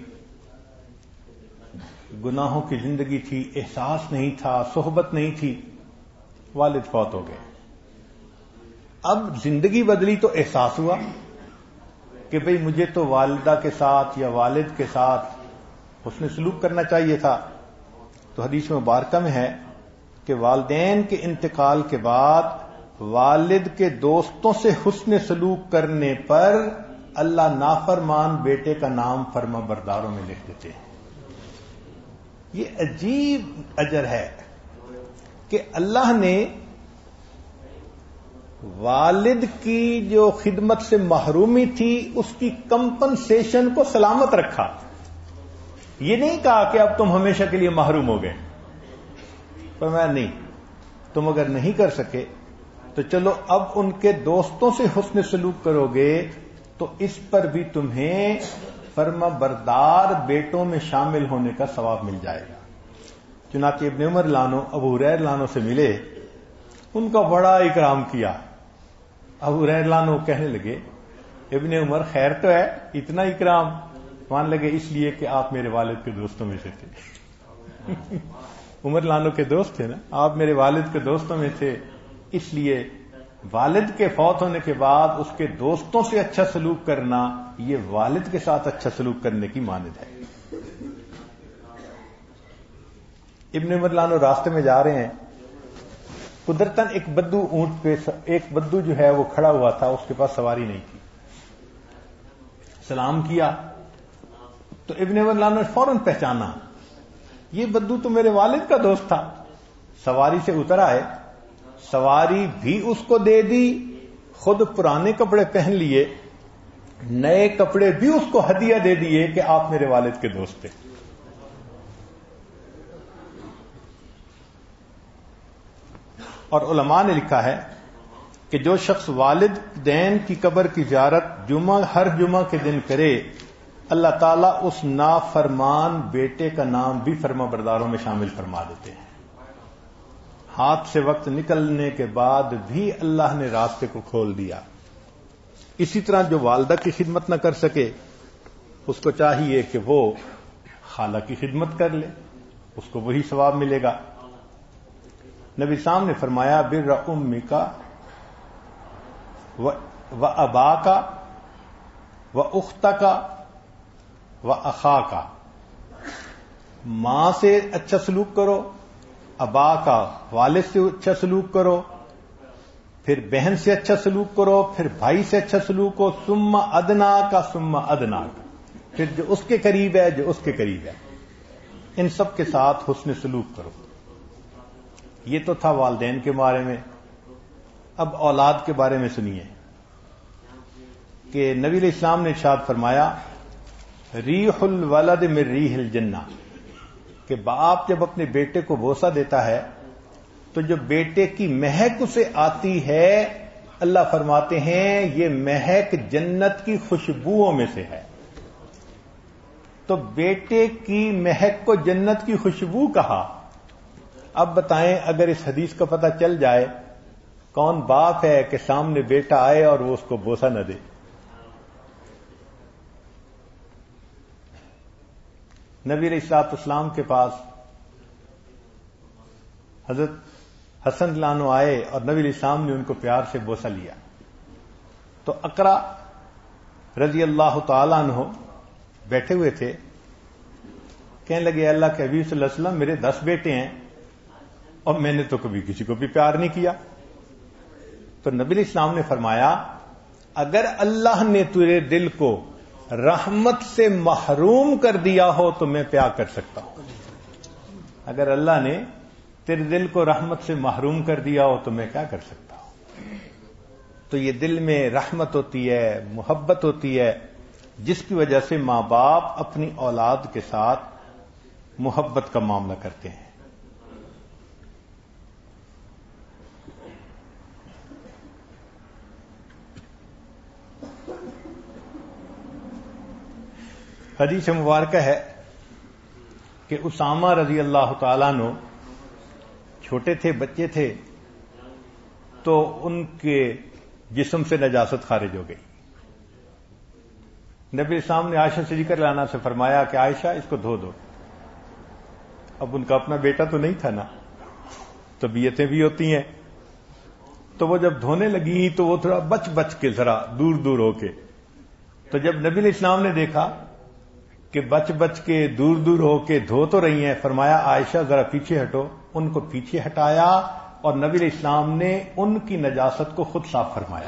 گناہوں کی زندگی تھی, احساس نہیں تھا, صحبت نہیں تھی, والد فوت ہو گئے. اب زندگی بدلی تو احساس ہوا کہ بھئی مجھے تو والدہ کے ساتھ یا والد کے ساتھ حسن سلوک کرنا چاہیے تھا. تو حدیث مبارکہ میں ہے کہ والدین کے انتقال کے بعد والد کے دوستوں سے حسن سلوک کرنے پر اللہ نافرمان بیٹے کا نام فرما برداروں میں لکھ دیتے ہیں. یہ عجیب اجر ہے کہ اللہ نے والد کی جو خدمت سے محرومی تھی اس کی کمپنسیشن کو سلامت رکھا. یہ نہیں کہا کہ اب تم ہمیشہ کے لیے محروم ہو گئے, پر میں نہیں, تم اگر نہیں کر سکے تو چلو اب ان کے دوستوں سے حسن سلوک کرو گے تو اس پر بھی تمہیں فرما بردار بیٹوں میں شامل ہونے کا ثواب مل جائے گا. چنانچہ ابن عمر لانو ابو ہریرہ لانو سے ملے, ان کا بڑا اکرام کیا. ابو ہریرہ لانو کہنے لگے ابن عمر خیر تو ہے, اتنا اکرام. مان لگے اس لیے کہ آپ میرے والد کے دوستوں میں سے تھے. عمر لانو کے دوست تھے نا, آپ میرے والد کے دوستوں میں تھے, اس لیے والد کے فوت ہونے کے بعد اس کے دوستوں سے اچھا سلوک کرنا یہ والد کے ساتھ اچھا سلوک کرنے کی مانند ہے. ابن عمر لانو راستے میں جا رہے ہیں, قدرتاً ایک بدو اونٹ پہ, ایک بدو جو ہے وہ کھڑا ہوا تھا, اس کے پاس سواری نہیں تھی. سلام کیا تو ابن عمر لانو نے فوراً پہچانا یہ بدو تو میرے والد کا دوست تھا. سواری سے اتر آئے, سواری بھی اس کو دے دی, خود پرانے کپڑے پہن لیے, نئے کپڑے بھی اس کو ہدیہ دے دیے کہ آپ میرے والد کے دوست تھے. اور علماء نے لکھا ہے کہ جو شخص والدین کی قبر کی زیارت جمعہ ہر جمعہ کے دن کرے اللہ تعالیٰ اس نافرمان بیٹے کا نام بھی فرما برداروں میں شامل فرما دیتے ہیں. ہاتھ سے وقت نکلنے کے بعد بھی اللہ نے راستے کو کھول دیا. اسی طرح جو والدہ کی خدمت نہ کر سکے اس کو چاہیے کہ وہ خالہ کی خدمت کر لے، اس کو وہی ثواب ملے گا. نبی صاحب نے فرمایا بر امک و اباک و اختک و اخاک. ماں سے اچھا سلوک کرو، ابا کا والد سے اچھا سلوک کرو، پھر بہن سے اچھا سلوک کرو، پھر بھائی سے اچھا سلوک ہو، ثم ادنا کا ثم ادنا کا، پھر جو اس کے قریب ہے جو اس کے قریب ہے، ان سب کے ساتھ حسن سلوک کرو. یہ تو تھا والدین کے بارے میں. اب اولاد کے بارے میں سنیے کہ نبی علیہ السلام نے ارشاد فرمایا ریح الولد من ریح الجنہ، کہ باپ جب اپنے بیٹے کو بوسہ دیتا ہے تو جو بیٹے کی مہک اسے آتی ہے اللہ فرماتے ہیں یہ مہک جنت کی خوشبوؤں میں سے ہے. تو بیٹے کی مہک کو جنت کی خوشبو کہا. اب بتائیں اگر اس حدیث کا پتہ چل جائے کون باپ ہے کہ سامنے بیٹا آئے اور وہ اس کو بوسہ نہ دے. نبی علیہ الصلوۃ والسلام کے پاس حضرت حسن لانو آئے اور نبی علیہ السلام نے ان کو پیار سے بوسہ لیا. تو اقرا رضی اللہ تعالیٰ عنہ بیٹھے ہوئے تھے، کہنے لگے اللہ کے حبیب صلی اللہ علیہ وسلم میرے دس بیٹے ہیں اور میں نے تو کبھی کسی کو بھی پیار نہیں کیا. تو نبی علیہ السلام نے فرمایا اگر اللہ نے تیرے دل کو رحمت سے محروم کر دیا ہو تو میں پیار کر سکتا ہوں. اگر اللہ نے تیرے دل کو رحمت سے محروم کر دیا ہو تو میں کیا کر سکتا ہوں. تو یہ دل میں رحمت ہوتی ہے، محبت ہوتی ہے، جس کی وجہ سے ماں باپ اپنی اولاد کے ساتھ محبت کا معاملہ کرتے ہیں. حدیث مبارکہ ہے کہ اسامہ رضی اللہ تعالیٰ عنہ چھوٹے تھے، بچے تھے، تو ان کے جسم سے نجاست خارج ہو گئی. نبی اسلام نے عائشہ سے ذکر لانا سے فرمایا کہ عائشہ اس کو دھو دو. اب ان کا اپنا بیٹا تو نہیں تھا نا، طبیعتیں بھی ہوتی ہیں. تو وہ جب دھونے لگی تو وہ تھوڑا بچ بچ کے ذرا دور دور ہو کے، تو جب نبی علیہ السلام نے دیکھا کہ بچ بچ کے دور دور ہو کے دھو تو رہی ہیں، فرمایا عائشہ ذرا پیچھے ہٹو. ان کو پیچھے ہٹایا اور نبی علیہ السلام نے ان کی نجاست کو خود صاف فرمایا.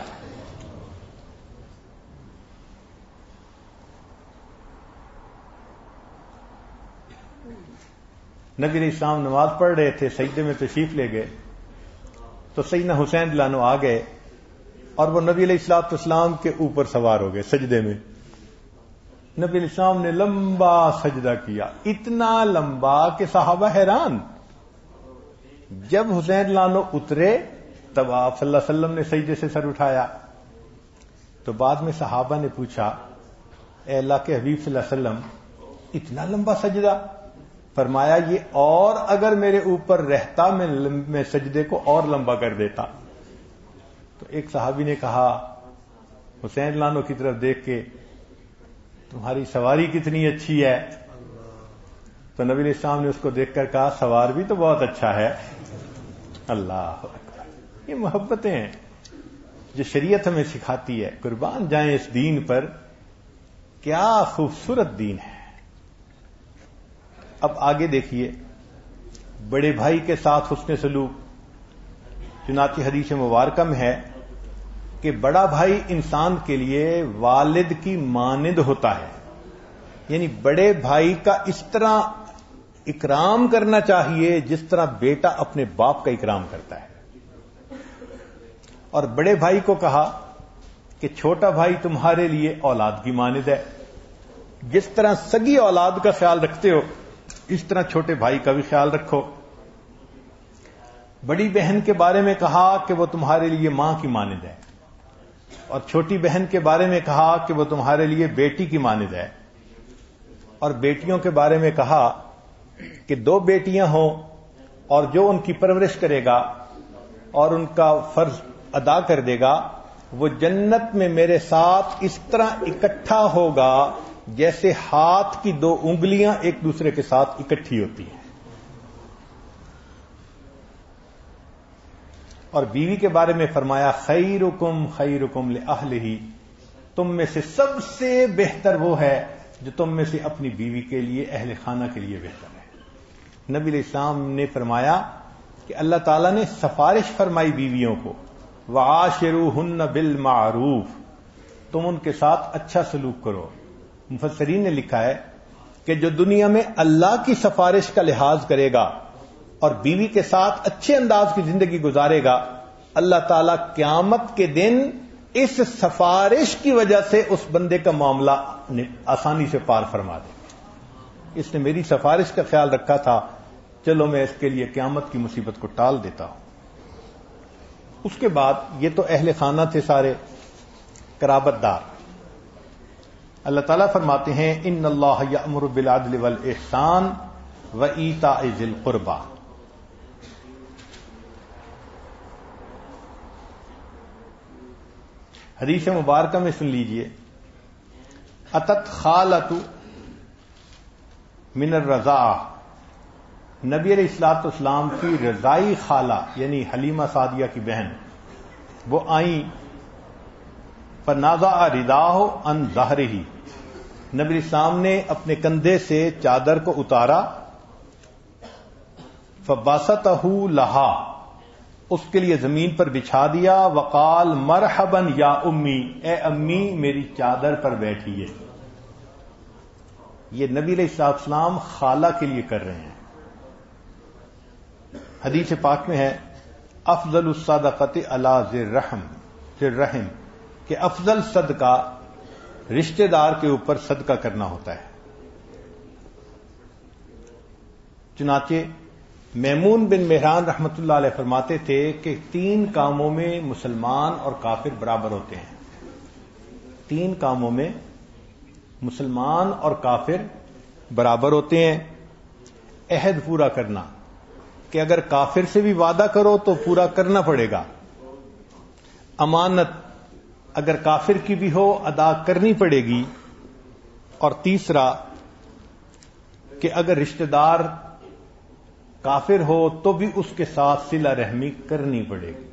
نبی علیہ السلام نماز پڑھ رہے تھے، سجدے میں تشریف لے گئے تو سیدنا حسین لانو آ گئے اور وہ نبی علیہ الصلوۃ والسلام کے اوپر سوار ہو گئے سجدے میں. نبی علیہ السلام نے لمبا سجدہ کیا، اتنا لمبا کہ صحابہ حیران. جب حسین لانو اترے تب آپ صلی اللہ علیہ وسلم نے سجدے سے سر اٹھایا. تو بعد میں صحابہ نے پوچھا اے اللہ کے حبیب صلی اللہ علیہ وسلم اتنا لمبا سجدہ؟ فرمایا یہ اور اگر میرے اوپر رہتا میں میں سجدے کو اور لمبا کر دیتا. تو ایک صحابی نے کہا حسین لانو کی طرف دیکھ کے تمہاری سواری کتنی اچھی ہے. تو نبی علیہ السلام نے اس کو دیکھ کر کہا سوار بھی تو بہت اچھا ہے. اللہ اکبر. یہ محبتیں ہیں جو شریعت ہمیں سکھاتی ہے. قربان جائیں اس دین پر، کیا خوبصورت دین ہے. اب آگے دیکھیے بڑے بھائی کے ساتھ حسن سلوک. چنانچہ حدیث مبارکہ میں ہے کہ بڑا بھائی انسان کے لیے والد کی مانند ہوتا ہے. یعنی بڑے بھائی کا اس طرح اکرام کرنا چاہیے جس طرح بیٹا اپنے باپ کا اکرام کرتا ہے. اور بڑے بھائی کو کہا کہ چھوٹا بھائی تمہارے لیے اولاد کی مانند ہے. جس طرح سگی اولاد کا خیال رکھتے ہو اس طرح چھوٹے بھائی کا بھی خیال رکھو. بڑی بہن کے بارے میں کہا کہ وہ تمہارے لیے ماں کی مانند ہے، اور چھوٹی بہن کے بارے میں کہا کہ وہ تمہارے لیے بیٹی کی مانند ہے. اور بیٹیوں کے بارے میں کہا کہ دو بیٹیاں ہوں اور جو ان کی پرورش کرے گا اور ان کا فرض ادا کر دے گا وہ جنت میں میرے ساتھ اس طرح اکٹھا ہوگا جیسے ہاتھ کی دو انگلیاں ایک دوسرے کے ساتھ اکٹھی ہوتی ہیں. اور بیوی کے بارے میں فرمایا خیرکم خیرکم لأہلہ، تم میں سے سب سے بہتر وہ ہے جو تم میں سے اپنی بیوی کے لیے اہل خانہ کے لیے بہتر ہے. نبی علیہ السلام نے فرمایا کہ اللہ تعالیٰ نے سفارش فرمائی بیویوں کو وعاشروہن بالمعروف، تم ان کے ساتھ اچھا سلوک کرو. مفسرین نے لکھا ہے کہ جو دنیا میں اللہ کی سفارش کا لحاظ کرے گا اور بیوی کے ساتھ اچھے انداز کی زندگی گزارے گا، اللہ تعالیٰ قیامت کے دن اس سفارش کی وجہ سے اس بندے کا معاملہ آسانی سے پار فرما دے. اس نے میری سفارش کا خیال رکھا تھا، چلو میں اس کے لیے قیامت کی مصیبت کو ٹال دیتا ہوں. اس کے بعد یہ تو اہل خانہ تھے سارے قرابت دار. اللہ تعالیٰ فرماتے ہیں ان اللہ یأمر بالعدل والاحسان وایتاء ذی القربى. حدیث مبارکہ میں سن لیجئے، اتت خالۃ من الرضاعہ، نبی علیہ الصلوۃ والسلام کی رضائی خالہ یعنی حلیمہ سعدیہ کی بہن وہ آئیں، فنازع رداہ عن ظہرہ، نبی علیہ السلام نے اپنے کندھے سے چادر کو اتارا، فبسطہ لہا، اس کے لیے زمین پر بچھا دیا، وقال مرحبا یا امی، اے امی میری چادر پر بیٹھیے. یہ نبی علیہ الصلوۃ والسلام خالہ کے لیے کر رہے ہیں. حدیث پاک میں ہے افضل الصدقۃ علی ذی الرحم، ذی الرحم، کہ افضل صدقہ رشتہ دار کے اوپر صدقہ کرنا ہوتا ہے. چنانچہ میمون بن مہران رحمۃ اللہ علیہ فرماتے تھے کہ تین کاموں میں مسلمان اور کافر برابر ہوتے ہیں. تین کاموں میں مسلمان اور کافر برابر ہوتے ہیں. عہد پورا کرنا، کہ اگر کافر سے بھی وعدہ کرو تو پورا کرنا پڑے گا. امانت اگر کافر کی بھی ہو ادا کرنی پڑے گی. اور تیسرا کہ اگر رشتہ دار کافر ہو تو بھی اس کے ساتھ صلہ رحمی کرنی پڑے گی.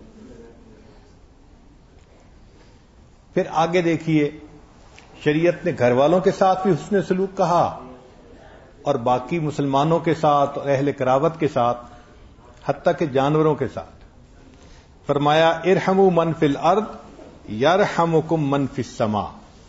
پھر آگے دیکھیے، شریعت نے گھر والوں کے ساتھ بھی حسن سلوک کہا اور باقی مسلمانوں کے ساتھ اور اہل قرابت کے ساتھ، حتیٰ کہ جانوروں کے ساتھ. فرمایا ارحموا من فی الارض یرحمکم من فی السماء.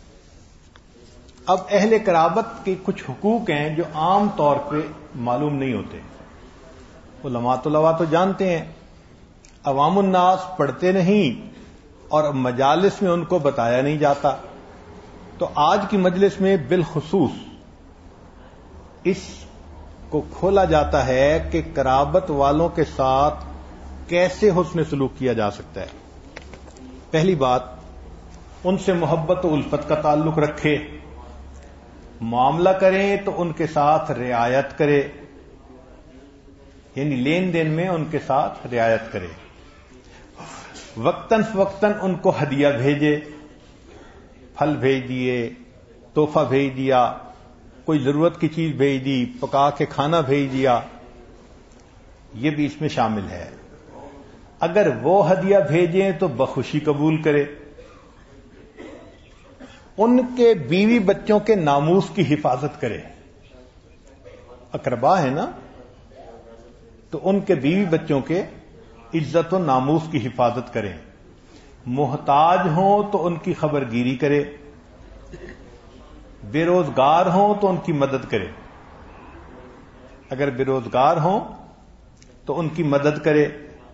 اب اہل قرابت کے کچھ حقوق ہیں جو عام طور پہ معلوم نہیں ہوتے. علماء طلباء تو جانتے ہیں، عوام الناس پڑھتے نہیں اور مجالس میں ان کو بتایا نہیں جاتا. تو آج کی مجلس میں بالخصوص اس کو کھولا جاتا ہے کہ قرابت والوں کے ساتھ کیسے حسن سلوک کیا جا سکتا ہے. پہلی بات، ان سے محبت و الفت کا تعلق رکھے. معاملہ کریں تو ان کے ساتھ رعایت کرے، یعنی لین دین میں ان کے ساتھ رعایت کرے. وقتاً فوقتاً ان کو ہدیہ بھیجے، پھل بھیج دیے، تحفہ بھیج دیا، کوئی ضرورت کی چیز بھیج دی، پکا کے کھانا بھیج دیا، یہ بھی اس میں شامل ہے. اگر وہ ہدیہ بھیجیں تو بخوشی قبول کرے. ان کے بیوی بچوں کے ناموس کی حفاظت کرے. اقربا ہے نا، تو ان کے بیوی بچوں کے عزت و ناموس کی حفاظت کریں. محتاج ہوں تو ان کی خبرگیری کرے. بے روزگار ہوں تو ان کی مدد کرے. اگر بے روزگار ہوں تو ان کی مدد کرے.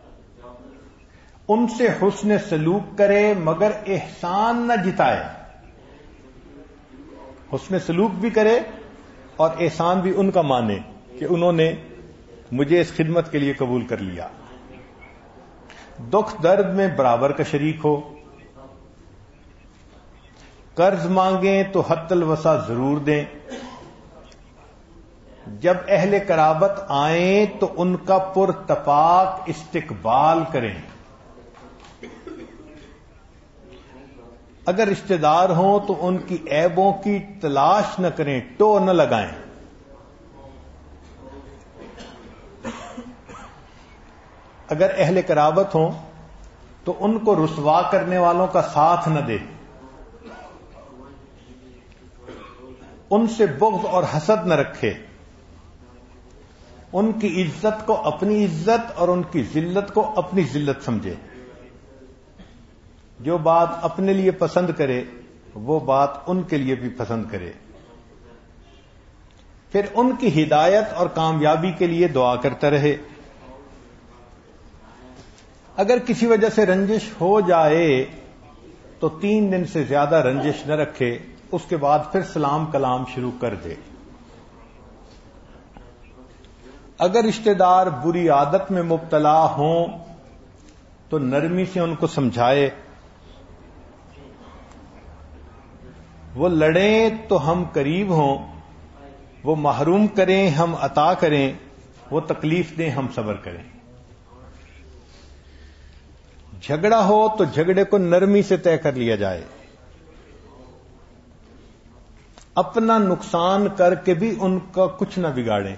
ان سے حسن سلوک کرے مگر احسان نہ جتائے. حسن سلوک بھی کرے اور احسان بھی ان کا مانے کہ انہوں نے مجھے اس خدمت کے لیے قبول کر لیا. دکھ درد میں برابر کا شریک ہو. قرض مانگیں تو حت الوسع ضرور دیں. جب اہل قرابت آئیں تو ان کا پرتپاک استقبال کریں. اگر رشتہ دار ہوں تو ان کی عیبوں کی تلاش نہ کریں، ٹو نہ لگائیں. اگر اہل قرابت ہوں تو ان کو رسوا کرنے والوں کا ساتھ نہ دے. ان سے بغض اور حسد نہ رکھے. ان کی عزت کو اپنی عزت اور ان کی ذلت کو اپنی ذلت سمجھے. جو بات اپنے لیے پسند کرے وہ بات ان کے لیے بھی پسند کرے. پھر ان کی ہدایت اور کامیابی کے لیے دعا کرتا رہے. اگر کسی وجہ سے رنجش ہو جائے تو تین دن سے زیادہ رنجش نہ رکھے، اس کے بعد پھر سلام کلام شروع کر دے. اگر رشتہ دار بری عادت میں مبتلا ہوں تو نرمی سے ان کو سمجھائے. وہ لڑیں تو ہم قریب ہوں، وہ محروم کریں ہم عطا کریں، وہ تکلیف دیں ہم صبر کریں. جھگڑا ہو تو جھگڑے کو نرمی سے طے کر لیا جائے. اپنا نقصان کر کے بھی ان کا کچھ نہ بگاڑیں.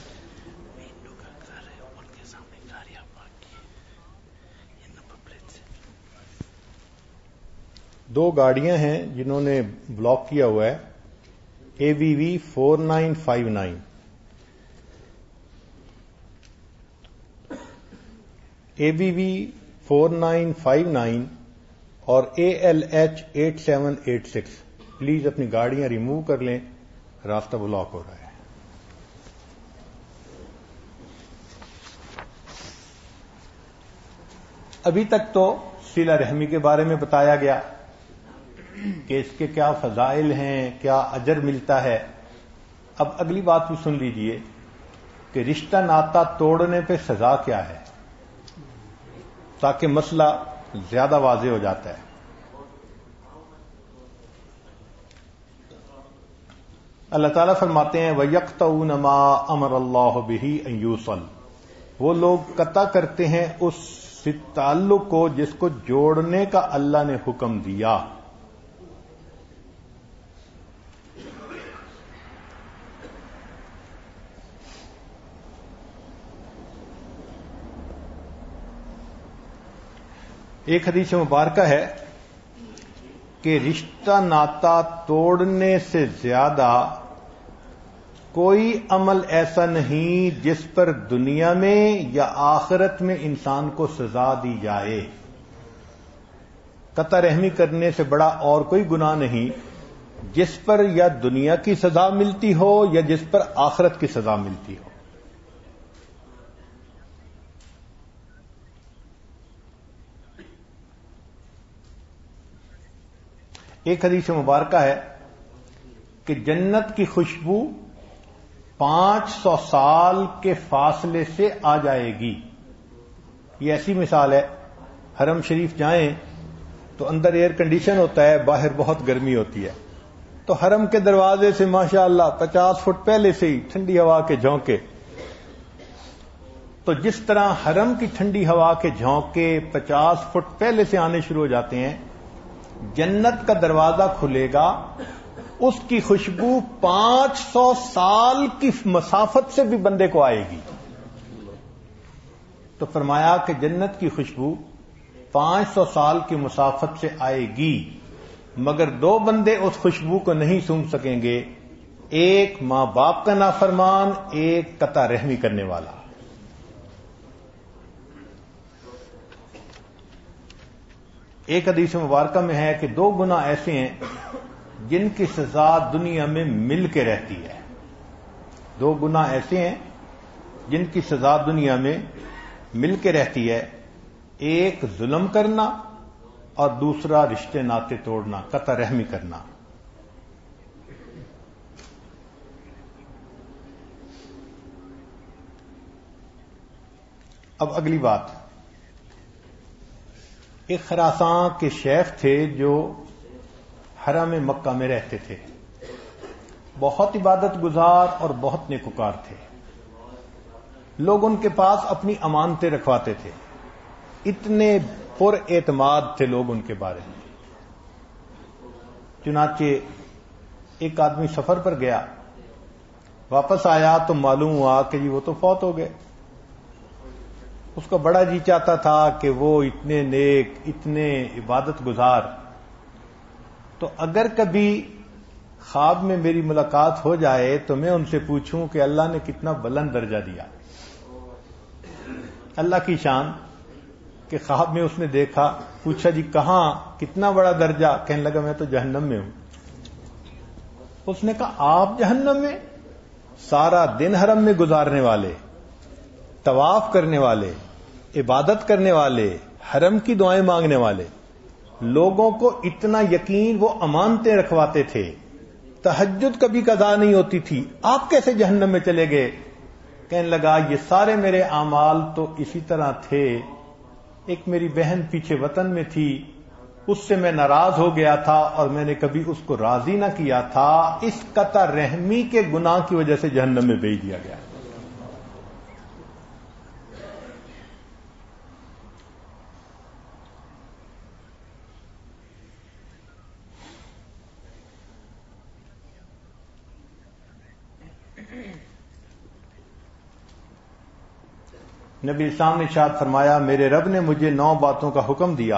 دو گاڑیاں ہیں جنہوں نے بلاک کیا ہوا ہے، A V V four nine five nine. A V V four nine five nine اور A L H eight seven eight six. Please اپنی گاڑیاں ریموو کر لیں، راستہ بلاک ہو رہا ہے. ابھی تک تو صلہ رحمی کے بارے میں بتایا گیا کہ اس کے کیا فضائل ہیں، کیا اجر ملتا ہے. اب اگلی بات بھی سن لیجئے کہ رشتہ ناتا توڑنے پہ سزا کیا ہے، تاکہ مسئلہ زیادہ واضح ہو جاتا ہے. اللہ تعالیٰ فرماتے ہیں وَيَقْطَعُونَ مَا أَمَرَ اللَّهُ بِهِ أَن يُوصَلَ. وہ لوگ قطع کرتے ہیں اس تعلق کو جس کو جوڑنے کا اللہ نے حکم دیا. ایک حدیث مبارکہ ہے کہ رشتہ ناتا توڑنے سے زیادہ کوئی عمل ایسا نہیں جس پر دنیا میں یا آخرت میں انسان کو سزا دی جائے. قطع رحمی کرنے سے بڑا اور کوئی گناہ نہیں جس پر یا دنیا کی سزا ملتی ہو یا جس پر آخرت کی سزا ملتی ہو. ایک حدیث مبارکہ ہے کہ جنت کی خوشبو پانچ سو سال کے فاصلے سے آ جائے گی. یہ ایسی مثال ہے، حرم شریف جائیں تو اندر ایئر کنڈیشن ہوتا ہے، باہر بہت گرمی ہوتی ہے، تو حرم کے دروازے سے ماشاءاللہ پچاس فٹ پہلے سے ہی ٹھنڈی ہوا کے جھونکے. تو جس طرح حرم کی ٹھنڈی ہوا کے جھونکے پچاس فٹ پہلے سے آنے شروع ہو جاتے ہیں، جنت کا دروازہ کھلے گا، اس کی خوشبو پانچ سو سال کی مسافت سے بھی بندے کو آئے گی. تو فرمایا کہ جنت کی خوشبو پانچ سو سال کی مسافت سے آئے گی، مگر دو بندے اس خوشبو کو نہیں سونگھ سکیں گے، ایک ماں باپ کا نافرمان، ایک قطع رحمی کرنے والا. ایک حدیث مبارکہ میں ہے کہ دو گناہ ایسے ہیں جن کی سزا دنیا میں مل کے رہتی ہے. دو گناہ ایسے ہیں جن کی سزا دنیا میں مل کے رہتی ہے، ایک ظلم کرنا اور دوسرا رشتے ناتے توڑنا، قطع رحمی کرنا. اب اگلی بات، ایک خراساں کے شیخ تھے جو حرم مکہ میں رہتے تھے. بہت عبادت گزار اور بہت نیکوکار تھے. لوگ ان کے پاس اپنی امانتیں رکھواتے تھے. اتنے پر اعتماد تھے لوگ ان کے بارے میں. چنانچہ ایک آدمی سفر پر گیا, واپس آیا تو معلوم ہوا کہ جی وہ تو فوت ہو گئے. اس کا بڑا جی چاہتا تھا کہ وہ اتنے نیک, اتنے عبادت گزار, تو اگر کبھی خواب میں میری ملاقات ہو جائے تو میں ان سے پوچھوں کہ اللہ نے کتنا بلند درجہ دیا. اللہ کی شان کہ خواب میں اس نے دیکھا, پوچھا جی کہاں, کتنا بڑا درجہ؟ کہنے لگا میں تو جہنم میں ہوں. اس نے کہا آپ جہنم میں؟ سارا دن حرم میں گزارنے والے, طواف کرنے والے, عبادت کرنے والے, حرم کی دعائیں مانگنے والے, لوگوں کو اتنا یقین, وہ امانتیں رکھواتے تھے, تہجد کبھی قضا نہیں ہوتی تھی, آپ کیسے جہنم میں چلے گئے؟ کہنے لگا یہ سارے میرے اعمال تو اسی طرح تھے. ایک میری بہن پیچھے وطن میں تھی, اس سے میں ناراض ہو گیا تھا اور میں نے کبھی اس کو راضی نہ کیا تھا, اس قطع رحمی کے گناہ کی وجہ سے جہنم میں بھیج دیا گیا. نبی اسلام نے ارشاد فرمایا میرے رب نے مجھے نو باتوں کا حکم دیا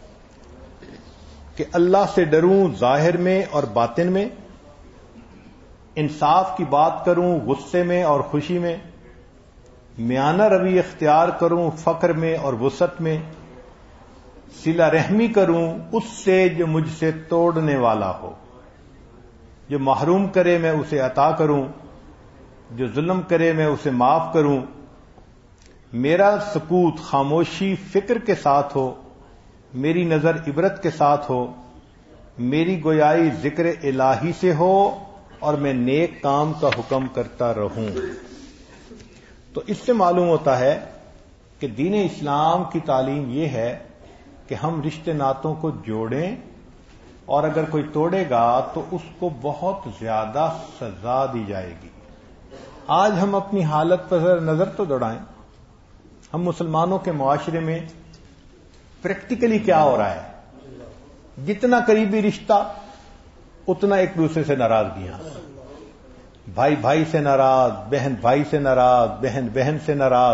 کہ اللہ سے ڈروں ظاہر میں اور باطن میں, انصاف کی بات کروں غصے میں اور خوشی میں, میانہ روی اختیار کروں فقر میں اور وسعت میں, صلہ رحمی کروں اس سے جو مجھ سے توڑنے والا ہو, جو محروم کرے میں اسے عطا کروں, جو ظلم کرے میں اسے معاف کروں, میرا سکوت خاموشی فکر کے ساتھ ہو, میری نظر عبرت کے ساتھ ہو, میری گویائی ذکر الہی سے ہو, اور میں نیک کام کا حکم کرتا رہوں. تو اس سے معلوم ہوتا ہے کہ دین اسلام کی تعلیم یہ ہے کہ ہم رشتے ناتوں کو جوڑیں, اور اگر کوئی توڑے گا تو اس کو بہت زیادہ سزا دی جائے گی. آج ہم اپنی حالت پر نظر تو دوڑائیں, ہم مسلمانوں کے معاشرے میں پریکٹیکلی کیا ہو رہا ہے؟ جتنا قریبی رشتہ اتنا ایک دوسرے سے ناراضگیاں, بھائی بھائی سے ناراض, بہن بھائی سے ناراض, بہن بہن سے ناراض.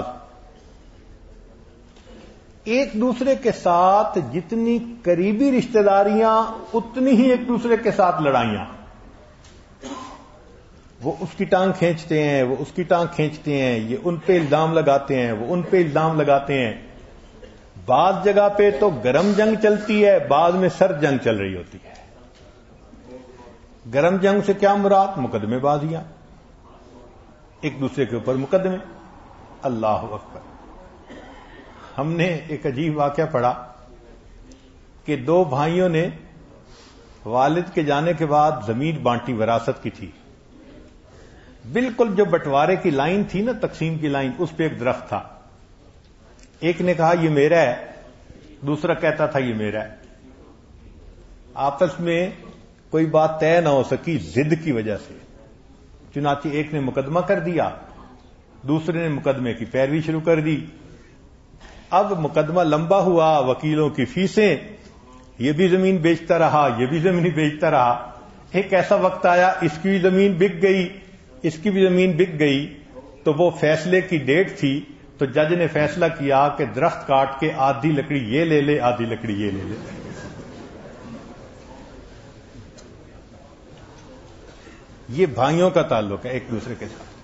ایک دوسرے کے ساتھ جتنی قریبی رشتہ داریاں اتنی ہی ایک دوسرے کے ساتھ لڑائیاں. وہ اس کی ٹانگ کھینچتے ہیں, وہ اس کی ٹانگ کھینچتے ہیں, یہ ان پہ الزام لگاتے ہیں, وہ ان پہ الزام لگاتے ہیں. بعض جگہ پہ تو گرم جنگ چلتی ہے, بعض میں سرد جنگ چل رہی ہوتی ہے. گرم جنگ سے کیا مراد؟ مقدمے بازیاں, ایک دوسرے کے اوپر مقدمے. اللہ اکبر. ہم نے ایک عجیب واقعہ پڑھا کہ دو بھائیوں نے والد کے جانے کے بعد زمین بانٹی, وراثت کی تھی. بالکل جو بٹوارے کی لائن تھی نا, تقسیم کی لائن, اس پہ ایک درخت تھا. ایک نے کہا یہ میرا ہے, دوسرا کہتا تھا یہ میرا ہے. آپس میں کوئی بات طے نہ ہو سکی ضد کی وجہ سے. چنانچہ ایک نے مقدمہ کر دیا, دوسرے نے مقدمے کی پیروی شروع کر دی. اب مقدمہ لمبا ہوا, وکیلوں کی فیسیں, یہ بھی زمین بیچتا رہا, یہ بھی زمین بیچتا رہا. ایک ایسا وقت آیا اس کی بھی زمین بک گئی, اس کی بھی زمین بک گئی. تو وہ فیصلے کی ڈیٹ تھی, تو جج نے فیصلہ کیا کہ درخت کاٹ کے آدھی لکڑی یہ لے لے, آدھی لکڑی یہ لے لے. یہ بھائیوں کا تعلق ہے ایک دوسرے کے ساتھ.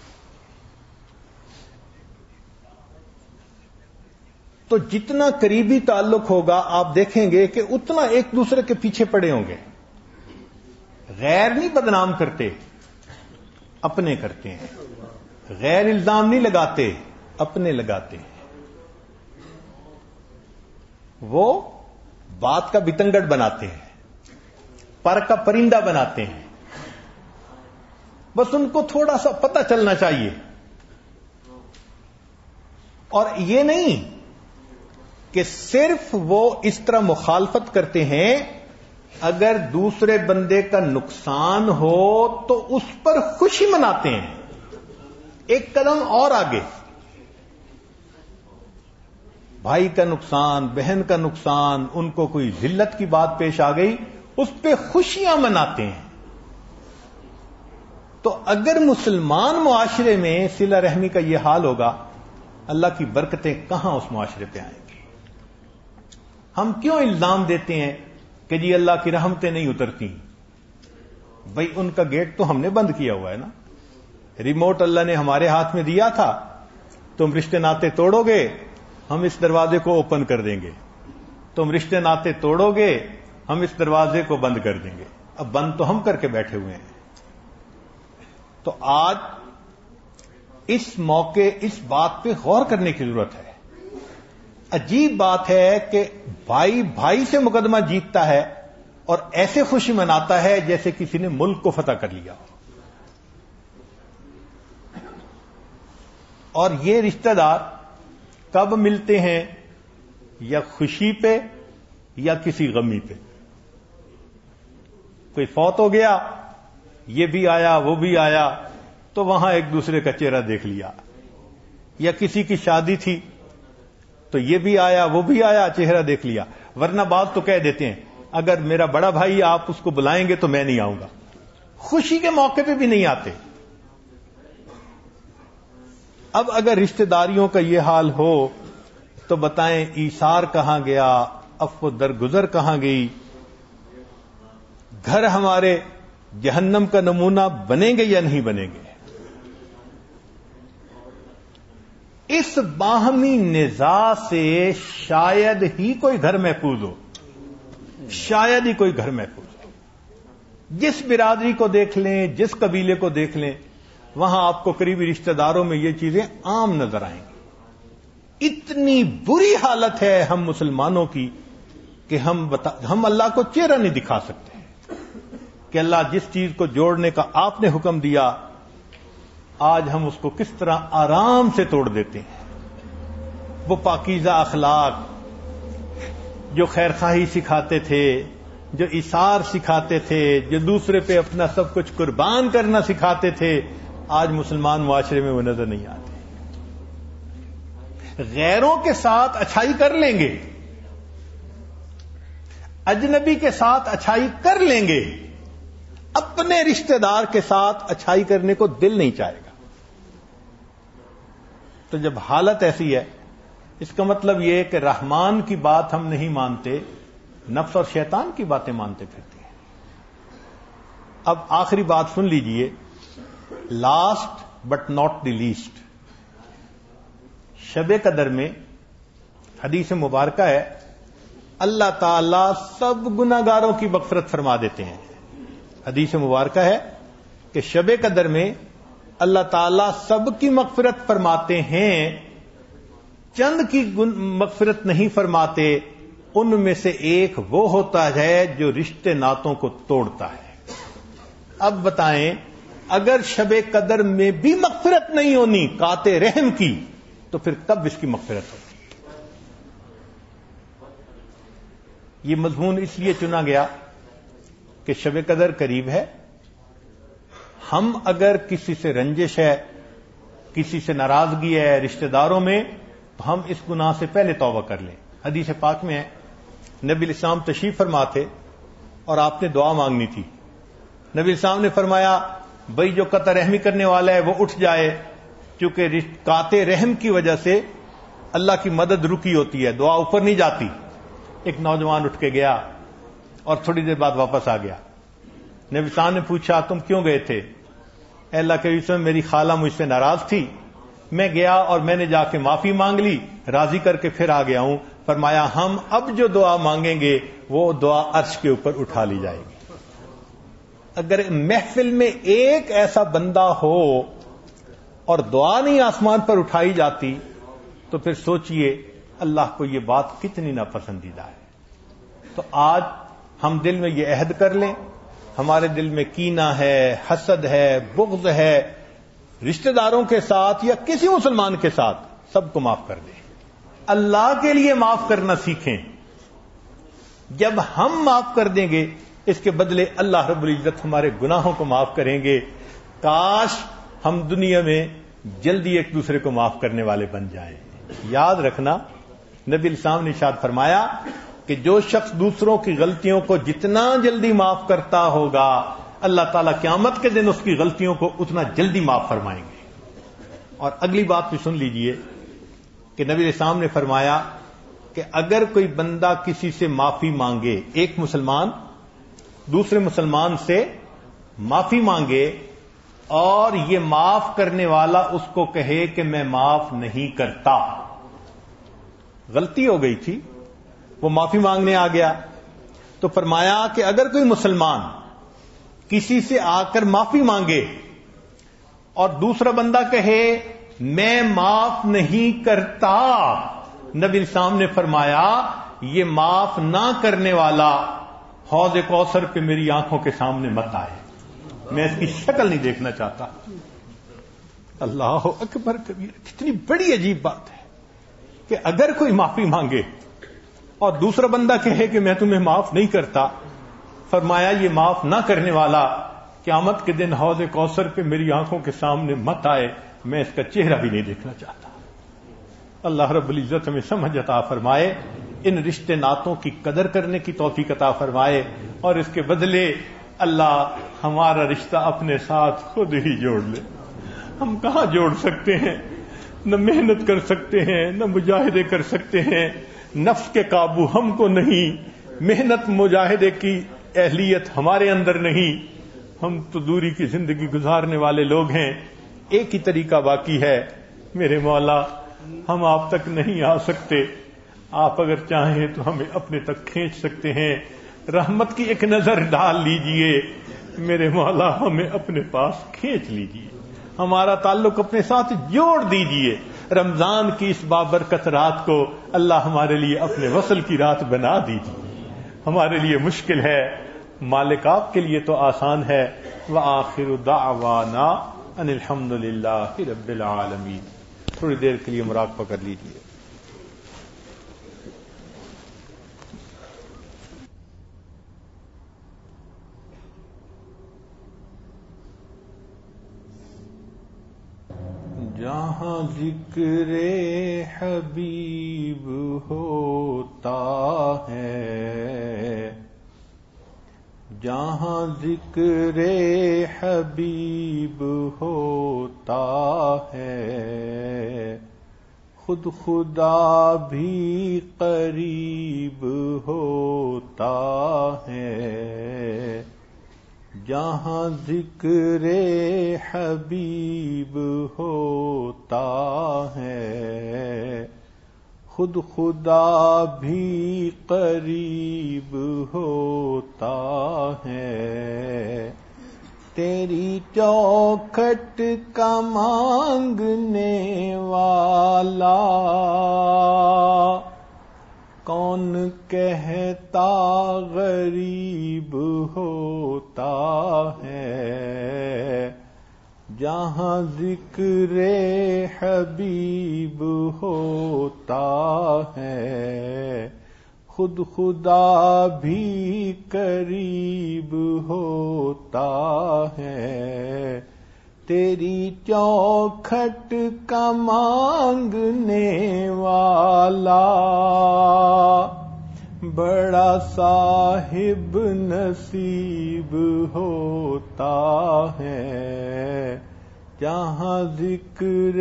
تو جتنا قریبی تعلق ہوگا آپ دیکھیں گے کہ اتنا ایک دوسرے کے پیچھے پڑے ہوں گے. غیر نہیں بدنام کرتے, اپنے کرتے ہیں. غیر الزام نہیں لگاتے, اپنے لگاتے ہیں. وہ بات کا بتنگڑ بناتے ہیں, پر کا پرندہ بناتے ہیں. بس ان کو تھوڑا سا پتہ چلنا چاہیے. اور یہ نہیں کہ صرف وہ اس طرح مخالفت کرتے ہیں, اگر دوسرے بندے کا نقصان ہو تو اس پر خوشی مناتے ہیں. ایک قدم اور آگے، بھائی کا نقصان، بہن کا نقصان، ان کو کوئی ذلت کی بات پیش آ گئی، اس پہ خوشیاں مناتے ہیں. تو اگر مسلمان معاشرے میں صلہ رحمی کا یہ حال ہوگا، اللہ کی برکتیں کہاں اس معاشرے پہ آئیں گی؟ ہم کیوں الزام دیتے ہیں کہ جی اللہ کی رحمتیں نہیں اترتی؟ بھئی ان کا گیٹ تو ہم نے بند کیا ہوا ہے نا. ریموٹ اللہ نے ہمارے ہاتھ میں دیا تھا، تم رشتے ناطے توڑو گے ہم اس دروازے کو اوپن کر دیں گے، تم رشتے ناطے توڑو گے ہم اس دروازے کو بند کر دیں گے. اب بند تو ہم کر کے بیٹھے ہوئے ہیں. تو آج اس موقع اس بات پہ غور کرنے کی ضرورت ہے. عجیب بات ہے کہ بھائی بھائی سے مقدمہ جیتتا ہے اور ایسے خوشی مناتا ہے جیسے کسی نے ملک کو فتح کر لیا. اور یہ رشتہ دار کب ملتے ہیں؟ یا خوشی پہ یا کسی غمی پہ. کوئی فوت ہو گیا، یہ بھی آیا وہ بھی آیا، تو وہاں ایک دوسرے کا چہرہ دیکھ لیا. یا کسی کی شادی تھی تو یہ بھی آیا وہ بھی آیا، چہرہ دیکھ لیا. ورنہ بعض تو کہہ دیتے ہیں اگر میرا بڑا بھائی آپ اس کو بلائیں گے تو میں نہیں آؤں گا. خوشی کے موقع پہ بھی نہیں آتے. اب اگر رشتہ داریوں کا یہ حال ہو تو بتائیں ایثار کہاں گیا، عفو درگزر کہاں گئی؟ گھر ہمارے جہنم کا نمونہ بنیں گے یا نہیں بنیں گے؟ اس باہمی نزاع سے شاید ہی کوئی گھر محفوظ ہو، شاید ہی کوئی گھر محفوظ ہو. جس برادری کو دیکھ لیں، جس قبیلے کو دیکھ لیں، وہاں آپ کو قریبی رشتہ داروں میں یہ چیزیں عام نظر آئیں گی. اتنی بری حالت ہے ہم مسلمانوں کی کہ ہم بتا ہم اللہ کو چہرہ نہیں دکھا سکتے کہ اللہ جس چیز کو جوڑنے کا آپ نے حکم دیا، آج ہم اس کو کس طرح آرام سے توڑ دیتے ہیں. وہ پاکیزہ اخلاق جو خیرخواہی سکھاتے تھے، جو ایثار سکھاتے تھے، جو دوسرے پہ اپنا سب کچھ قربان کرنا سکھاتے تھے، آج مسلمان معاشرے میں وہ نظر نہیں آتے. غیروں کے ساتھ اچھائی کر لیں گے، اجنبی کے ساتھ اچھائی کر لیں گے، اپنے رشتہ دار کے ساتھ اچھائی کرنے کو دل نہیں چاہے گا. تو جب حالت ایسی ہے، اس کا مطلب یہ کہ رحمان کی بات ہم نہیں مانتے، نفس اور شیطان کی باتیں مانتے پھرتے ہیں. اب آخری بات سن لیجئے، last but not the least. شب قدر میں حدیث مبارکہ ہے اللہ تعالی سب گناہگاروں کی مغفرت فرما دیتے ہیں. حدیث مبارکہ ہے کہ شب قدر میں اللہ تعالی سب کی مغفرت فرماتے ہیں، چند کی مغفرت نہیں فرماتے. ان میں سے ایک وہ ہوتا ہے جو رشتے ناتوں کو توڑتا ہے. اب بتائیں اگر شب قدر میں بھی مغفرت نہیں ہونی قاطع رحم کی، تو پھر کب اس کی مغفرت ہوگی؟ یہ مضمون اس لیے چنا گیا کہ شب قدر قریب ہے. ہم اگر کسی سے رنجش ہے، کسی سے ناراضگی ہے رشتہ داروں میں، تو ہم اس گناہ سے پہلے توبہ کر لیں. حدیث پاک میں ہے نبی الاسلام تشریف فرما تھے اور آپ نے دعا مانگنی تھی. نبی الاسلام نے فرمایا بھئی جو قطع رحمی کرنے والا ہے وہ اٹھ جائے، چونکہ قاطع رحم کی وجہ سے اللہ کی مدد رکی ہوتی ہے، دعا اوپر نہیں جاتی. ایک نوجوان اٹھ کے گیا اور تھوڑی دیر بعد واپس آ گیا. نبی صاحب نے پوچھا تم کیوں گئے تھے؟ اے اللہ کے رسول میری خالہ مجھ سے ناراض تھی، میں گیا اور میں نے جا کے معافی مانگ لی، راضی کر کے پھر آ گیا ہوں. فرمایا ہم اب جو دعا مانگیں گے وہ دعا عرش کے اوپر اٹھا لی جائے گی. اگر محفل میں ایک ایسا بندہ ہو اور دعا نہیں آسمان پر اٹھائی جاتی تو پھر سوچئے اللہ کو یہ بات کتنی ناپسندیدہ ہے. تو آج ہم دل میں یہ عہد کر لیں، ہمارے دل میں کینہ ہے، حسد ہے، بغض ہے، رشتہ داروں کے ساتھ یا کسی مسلمان کے ساتھ، سب کو معاف کر دیں. اللہ کے لیے معاف کرنا سیکھیں. جب ہم معاف کر دیں گے اس کے بدلے اللہ رب العزت ہمارے گناہوں کو معاف کریں گے. کاش ہم دنیا میں جلدی ایک دوسرے کو معاف کرنے والے بن جائیں. یاد رکھنا نبی الاسلام نے ارشاد فرمایا کہ جو شخص دوسروں کی غلطیوں کو جتنا جلدی معاف کرتا ہوگا اللہ تعالیٰ قیامت کے دن اس کی غلطیوں کو اتنا جلدی معاف فرمائیں گے. اور اگلی بات بھی سن لیجئے کہ نبی الاسلام نے فرمایا کہ اگر کوئی بندہ کسی سے معافی مانگے، ایک مسلمان دوسرے مسلمان سے معافی مانگے اور یہ معاف کرنے والا اس کو کہے کہ میں معاف نہیں کرتا، غلطی ہو گئی تھی، وہ معافی مانگنے آ گیا، تو فرمایا کہ اگر کوئی مسلمان کسی سے آ کر معافی مانگے اور دوسرا بندہ کہے میں معاف نہیں کرتا، نبی الاسلام نے فرمایا یہ معاف نہ کرنے والا حوض کوثر پہ میری آنکھوں کے سامنے مت آئے، میں اس کی شکل نہیں دیکھنا چاہتا. اللہ اکبر کبیر. کتنی بڑی عجیب بات ہے کہ اگر کوئی معافی مانگے اور دوسرا بندہ کہے کہ میں تمہیں معاف نہیں کرتا، فرمایا یہ معاف نہ کرنے والا قیامت کے دن حوض کوثر پہ میری آنکھوں کے سامنے مت آئے، میں اس کا چہرہ بھی نہیں دیکھنا چاہتا. اللہ رب العزت ہمیں سمجھ عطا فرمائے، ان رشتے ناتوں کی قدر کرنے کی توفیق عطا فرمائے، اور اس کے بدلے اللہ ہمارا رشتہ اپنے ساتھ خود ہی جوڑ لے. ہم کہاں جوڑ سکتے ہیں؟ نہ محنت کر سکتے ہیں، نہ مجاہدے کر سکتے ہیں، نفس کے قابو ہم کو نہیں، محنت مجاہدے کی اہلیت ہمارے اندر نہیں، ہم تو دوری کی زندگی گزارنے والے لوگ ہیں. ایک ہی طریقہ باقی ہے، میرے مولا ہم آپ تک نہیں آ سکتے، آپ اگر چاہیں تو ہمیں اپنے تک کھینچ سکتے ہیں. رحمت کی ایک نظر ڈال لیجئے میرے مولا، ہمیں اپنے پاس کھینچ لیجئے، ہمارا تعلق اپنے ساتھ جوڑ دیجئے. رمضان کی اس بابرکت رات کو اللہ ہمارے لیے اپنے وصل کی رات بنا دیجئے. ہمارے لیے مشکل ہے، مالک آپ کے لیے تو آسان ہے. وآخر دعوانا ان الحمد للہ رب العالمین. تھوڑی دیر کے لیے مراقبہ کر لیجئے. جہاں ذکر حبیب ہوتا ہے، جہاں ذکر حبیب ہوتا ہے، خود خدا بھی قریب ہوتا ہے. جہاں ذکر حبیب ہوتا ہے، خود خدا بھی قریب ہوتا ہے. تیری چوکھٹ کا مانگنے والا کون کہتا غریب ہوتا ہے. جہاں ذکر حبیب ہوتا ہے، خود خدا بھی قریب ہوتا ہے. تیری چوکھٹ کا مانگنے والا بڑا صاحب نصیب ہوتا ہے. جہاں ذکر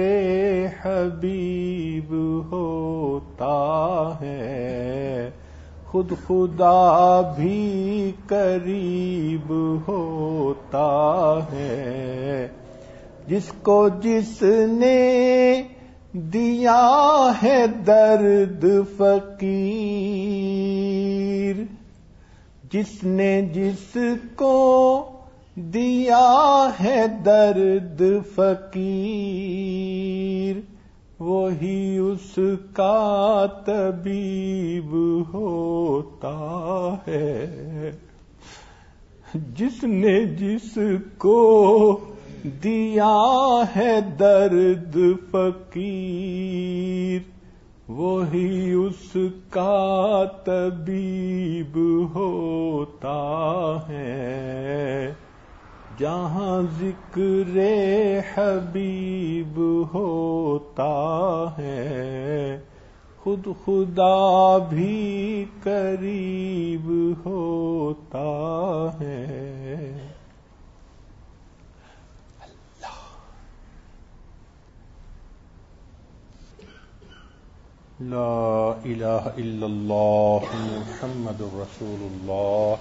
حبیب ہوتا ہے، خود خدا بھی قریب ہوتا ہے. جس کو جس نے دیا ہے درد فقیر، جس نے جس کو دیا ہے درد فقیر، وہی اس کا طبیب ہوتا ہے. جس نے جس کو دیا ہے درد فقیر، وہی اس کا طبیب ہوتا ہے، جہاں ذکر حبیب ہوتا ہے، خود خدا بھی قریب ہوتا ہے۔ لا الہ الا اللہ محمد رسول اللہ۔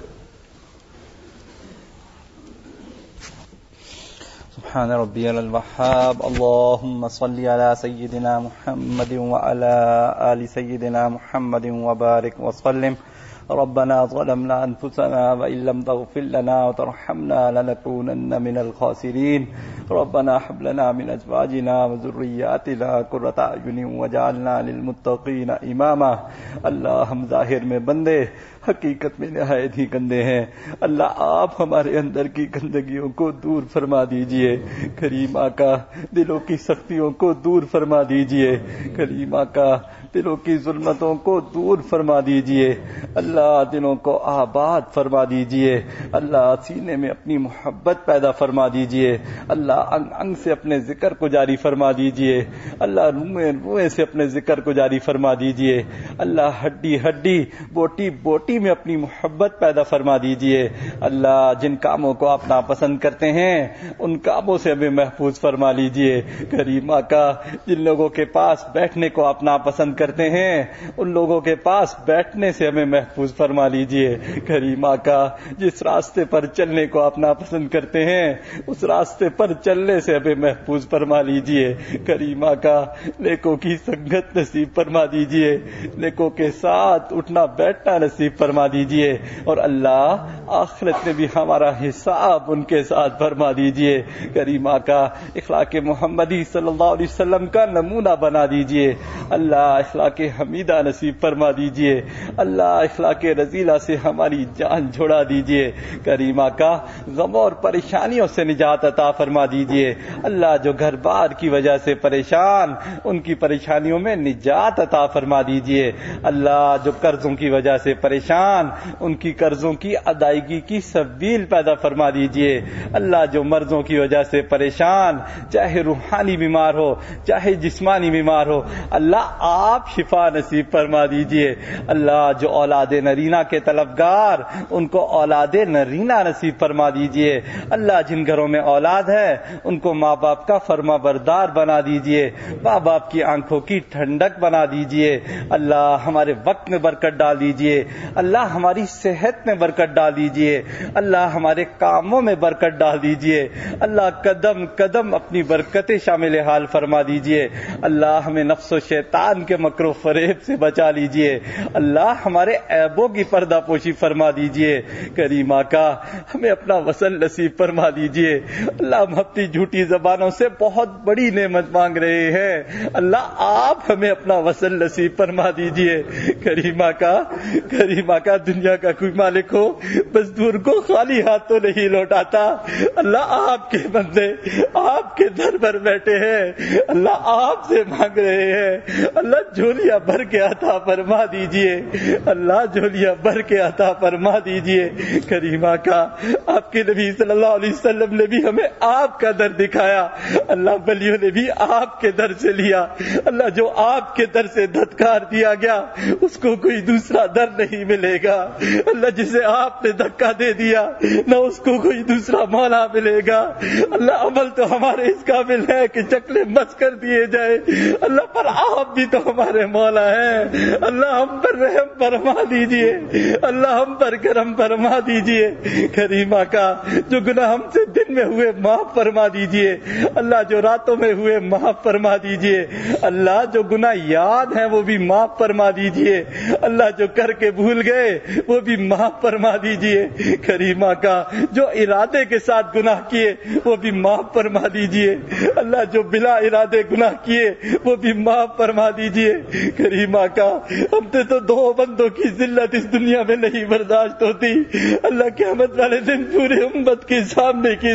سبحان ربی الوہاب، اللہم صلی علی سیدنا محمد وعلی آل سیدنا محمد وبارک وسلم۔ ربنا ظلمنا انفسنا وان لم تغفر لنا وترحمنا لنكونن من الخاسرين۔ ربنا هب لنا من ازواجنا وذرياتنا قرة اعين واجعلنا للمتقين اماما۔ اللہ ہم ظاہر میں بندے، حقیقت میں نہایت ہی گندے ہیں۔ اللہ آپ ہمارے اندر کی گندگیوں کو دور فرما دیجئے، کریم آقا دلوں کی سختیوں کو دور فرما دیجئے، کریم آقا دلوں کی ظلمتوں کو دور فرما دیجئے، اللہ دلوں کو آباد فرما دیجئے، اللہ سینے میں اپنی محبت پیدا فرما دیجئے، اللہ انگ انگ سے اپنے ذکر کو جاری فرما دیجئے، اللہ روئیں روئیں سے اپنے ذکر کو جاری فرما دیجئے، اللہ ہڈی ہڈی بوٹی بوٹی میں اپنی محبت پیدا فرما دیجئے، اللہ جن کاموں کو آپ ناپسند کرتے ہیں ان کاموں سے ہمیں محفوظ فرما لیجئے، کریم آقا جن لوگوں کے پاس بیٹھنے کو آپ ناپسند کرتے ہیں ان لوگوں کے پاس بیٹھنے سے ہمیں محفوظ فرما لیجئے، کریم آقا جس راستے پر چلنے کو آپ ناپسند کرتے ہیں اس راستے پر چلنے سے ہمیں محفوظ فرما لیجئے، کریم آقا نیکوں کی سنگت نصیب فرما دیجئے، نیکوں کے ساتھ اٹھنا بیٹھنا نصیب فرما دیجئے، اور اللہ آخرت میں بھی ہمارا حساب ان کے ساتھ فرما دیجئے، کریم آقا اخلاق محمدی صلی اللہ علیہ وسلم کا نمونہ بنا دیجئے، اللہ اخلاق حمیدہ نصیب فرما دیجئے، اللہ اخلاق رذیلہ سے ہماری جان چھڑا دیجئے، کریم آقا غم اور پریشانیوں سے نجات عطا فرما دیجئے، اللہ جو گھر بار کی وجہ سے پریشان ان کی پریشانیوں میں نجات عطا فرما دیجئے، اللہ جو قرضوں کی وجہ سے پریشان ان کی قرضوں کی ادائیگی کی سبیل پیدا فرما دیجئے، اللہ جو مرضوں کی وجہ سے پریشان چاہے روحانی بیمار ہو چاہے جسمانی بیمار ہو اللہ آپ شفا نصیب فرما دیجئے، اللہ جو اولاد نرینہ کے طلبگار ان کو اولاد نرینہ نصیب فرما دیجئے، اللہ جن گھروں میں اولاد ہے ان کو ماں باپ کا فرما بردار بنا دیجئے، ماں باپ کی آنکھوں کی ٹھنڈک بنا دیجئے، اللہ ہمارے وقت میں برکت ڈال دیجئے، اللہ ہماری صحت میں برکت ڈال دیجئے، اللہ ہمارے کاموں میں برکت ڈال دیجئے، اللہ قدم قدم اپنی برکتیں شامل حال فرما دیجئے، اللہ ہمیں نفس و شیطان کے مکر و فریب سے بچا لیجئے، اللہ ہمارے عیبوں کی پردہ پوشی فرما دیجئے، کریم آقا ہمیں اپنا وصل نصیب فرما دیجئے، اللہ ہم اپنی جھوٹی زبانوں سے بہت بڑی نعمت مانگ رہے ہیں، اللہ آپ ہمیں اپنا وصل نصیب فرما دیجئے، کریم آقا کریم آقا دنیا کا کوئی مالک ہو مزدور کو خالی ہاتھوں نہیں لوٹاتا، اللہ آپ کے بندے آپ کے در پر بیٹھے ہیں، اللہ آپ سے مانگ رہے ہیں، اللہ جھولیاں بھر کے عطا فرما دیجئے، اللہ جھولیاں بھر کے عطا فرما دیجئے، کریم آقا آپ کے نبی صلی اللہ علیہ وسلم نے بھی ہمیں آپ کا در دکھایا، اللہ ولیوں نے بھی آپ کے در سے لیا، اللہ جو آپ کے در سے دھتکار دیا گیا اس کو کوئی دوسرا در نہیں ملے گا، اللہ جسے آپ نے دھکا دے دیا نہ اس کو کوئی دوسرا مولا ملے گا، اللہ عمل تو ہمارے اس قابل ہے کہ چکلے مس کر دیے جائے، اللہ پر آپ بھی تو ہمارے مولا ہیں، اللہ ہم پر رحم فرما دیجئے، اللہ ہم پر کرم فرما دیجئے، کریم آقا جو گناہ ہم سے دن میں ہوئے معاف فرما دیجئے، اللہ جو راتوں میں ہوئے معاف فرما دیجئے، اللہ جو گناہ یاد ہیں وہ بھی معاف فرما دیجئے، اللہ جو کر کے بھول گئے وہ بھی معاف فرما دیجئے، کریم آقا جو ارادے کے ساتھ گناہ کیے وہ بھی معاف فرما دیجئے، اللہ جو بلا ارادے گناہ کیے وہ بھی معاف فرما دیجئے، کریم آقا ہم سے تو دو بندوں کی ذلت اس دنیا میں نہیں برداشت ہوتی، اللہ قیامت والے دن پورے امت کے سامنے کی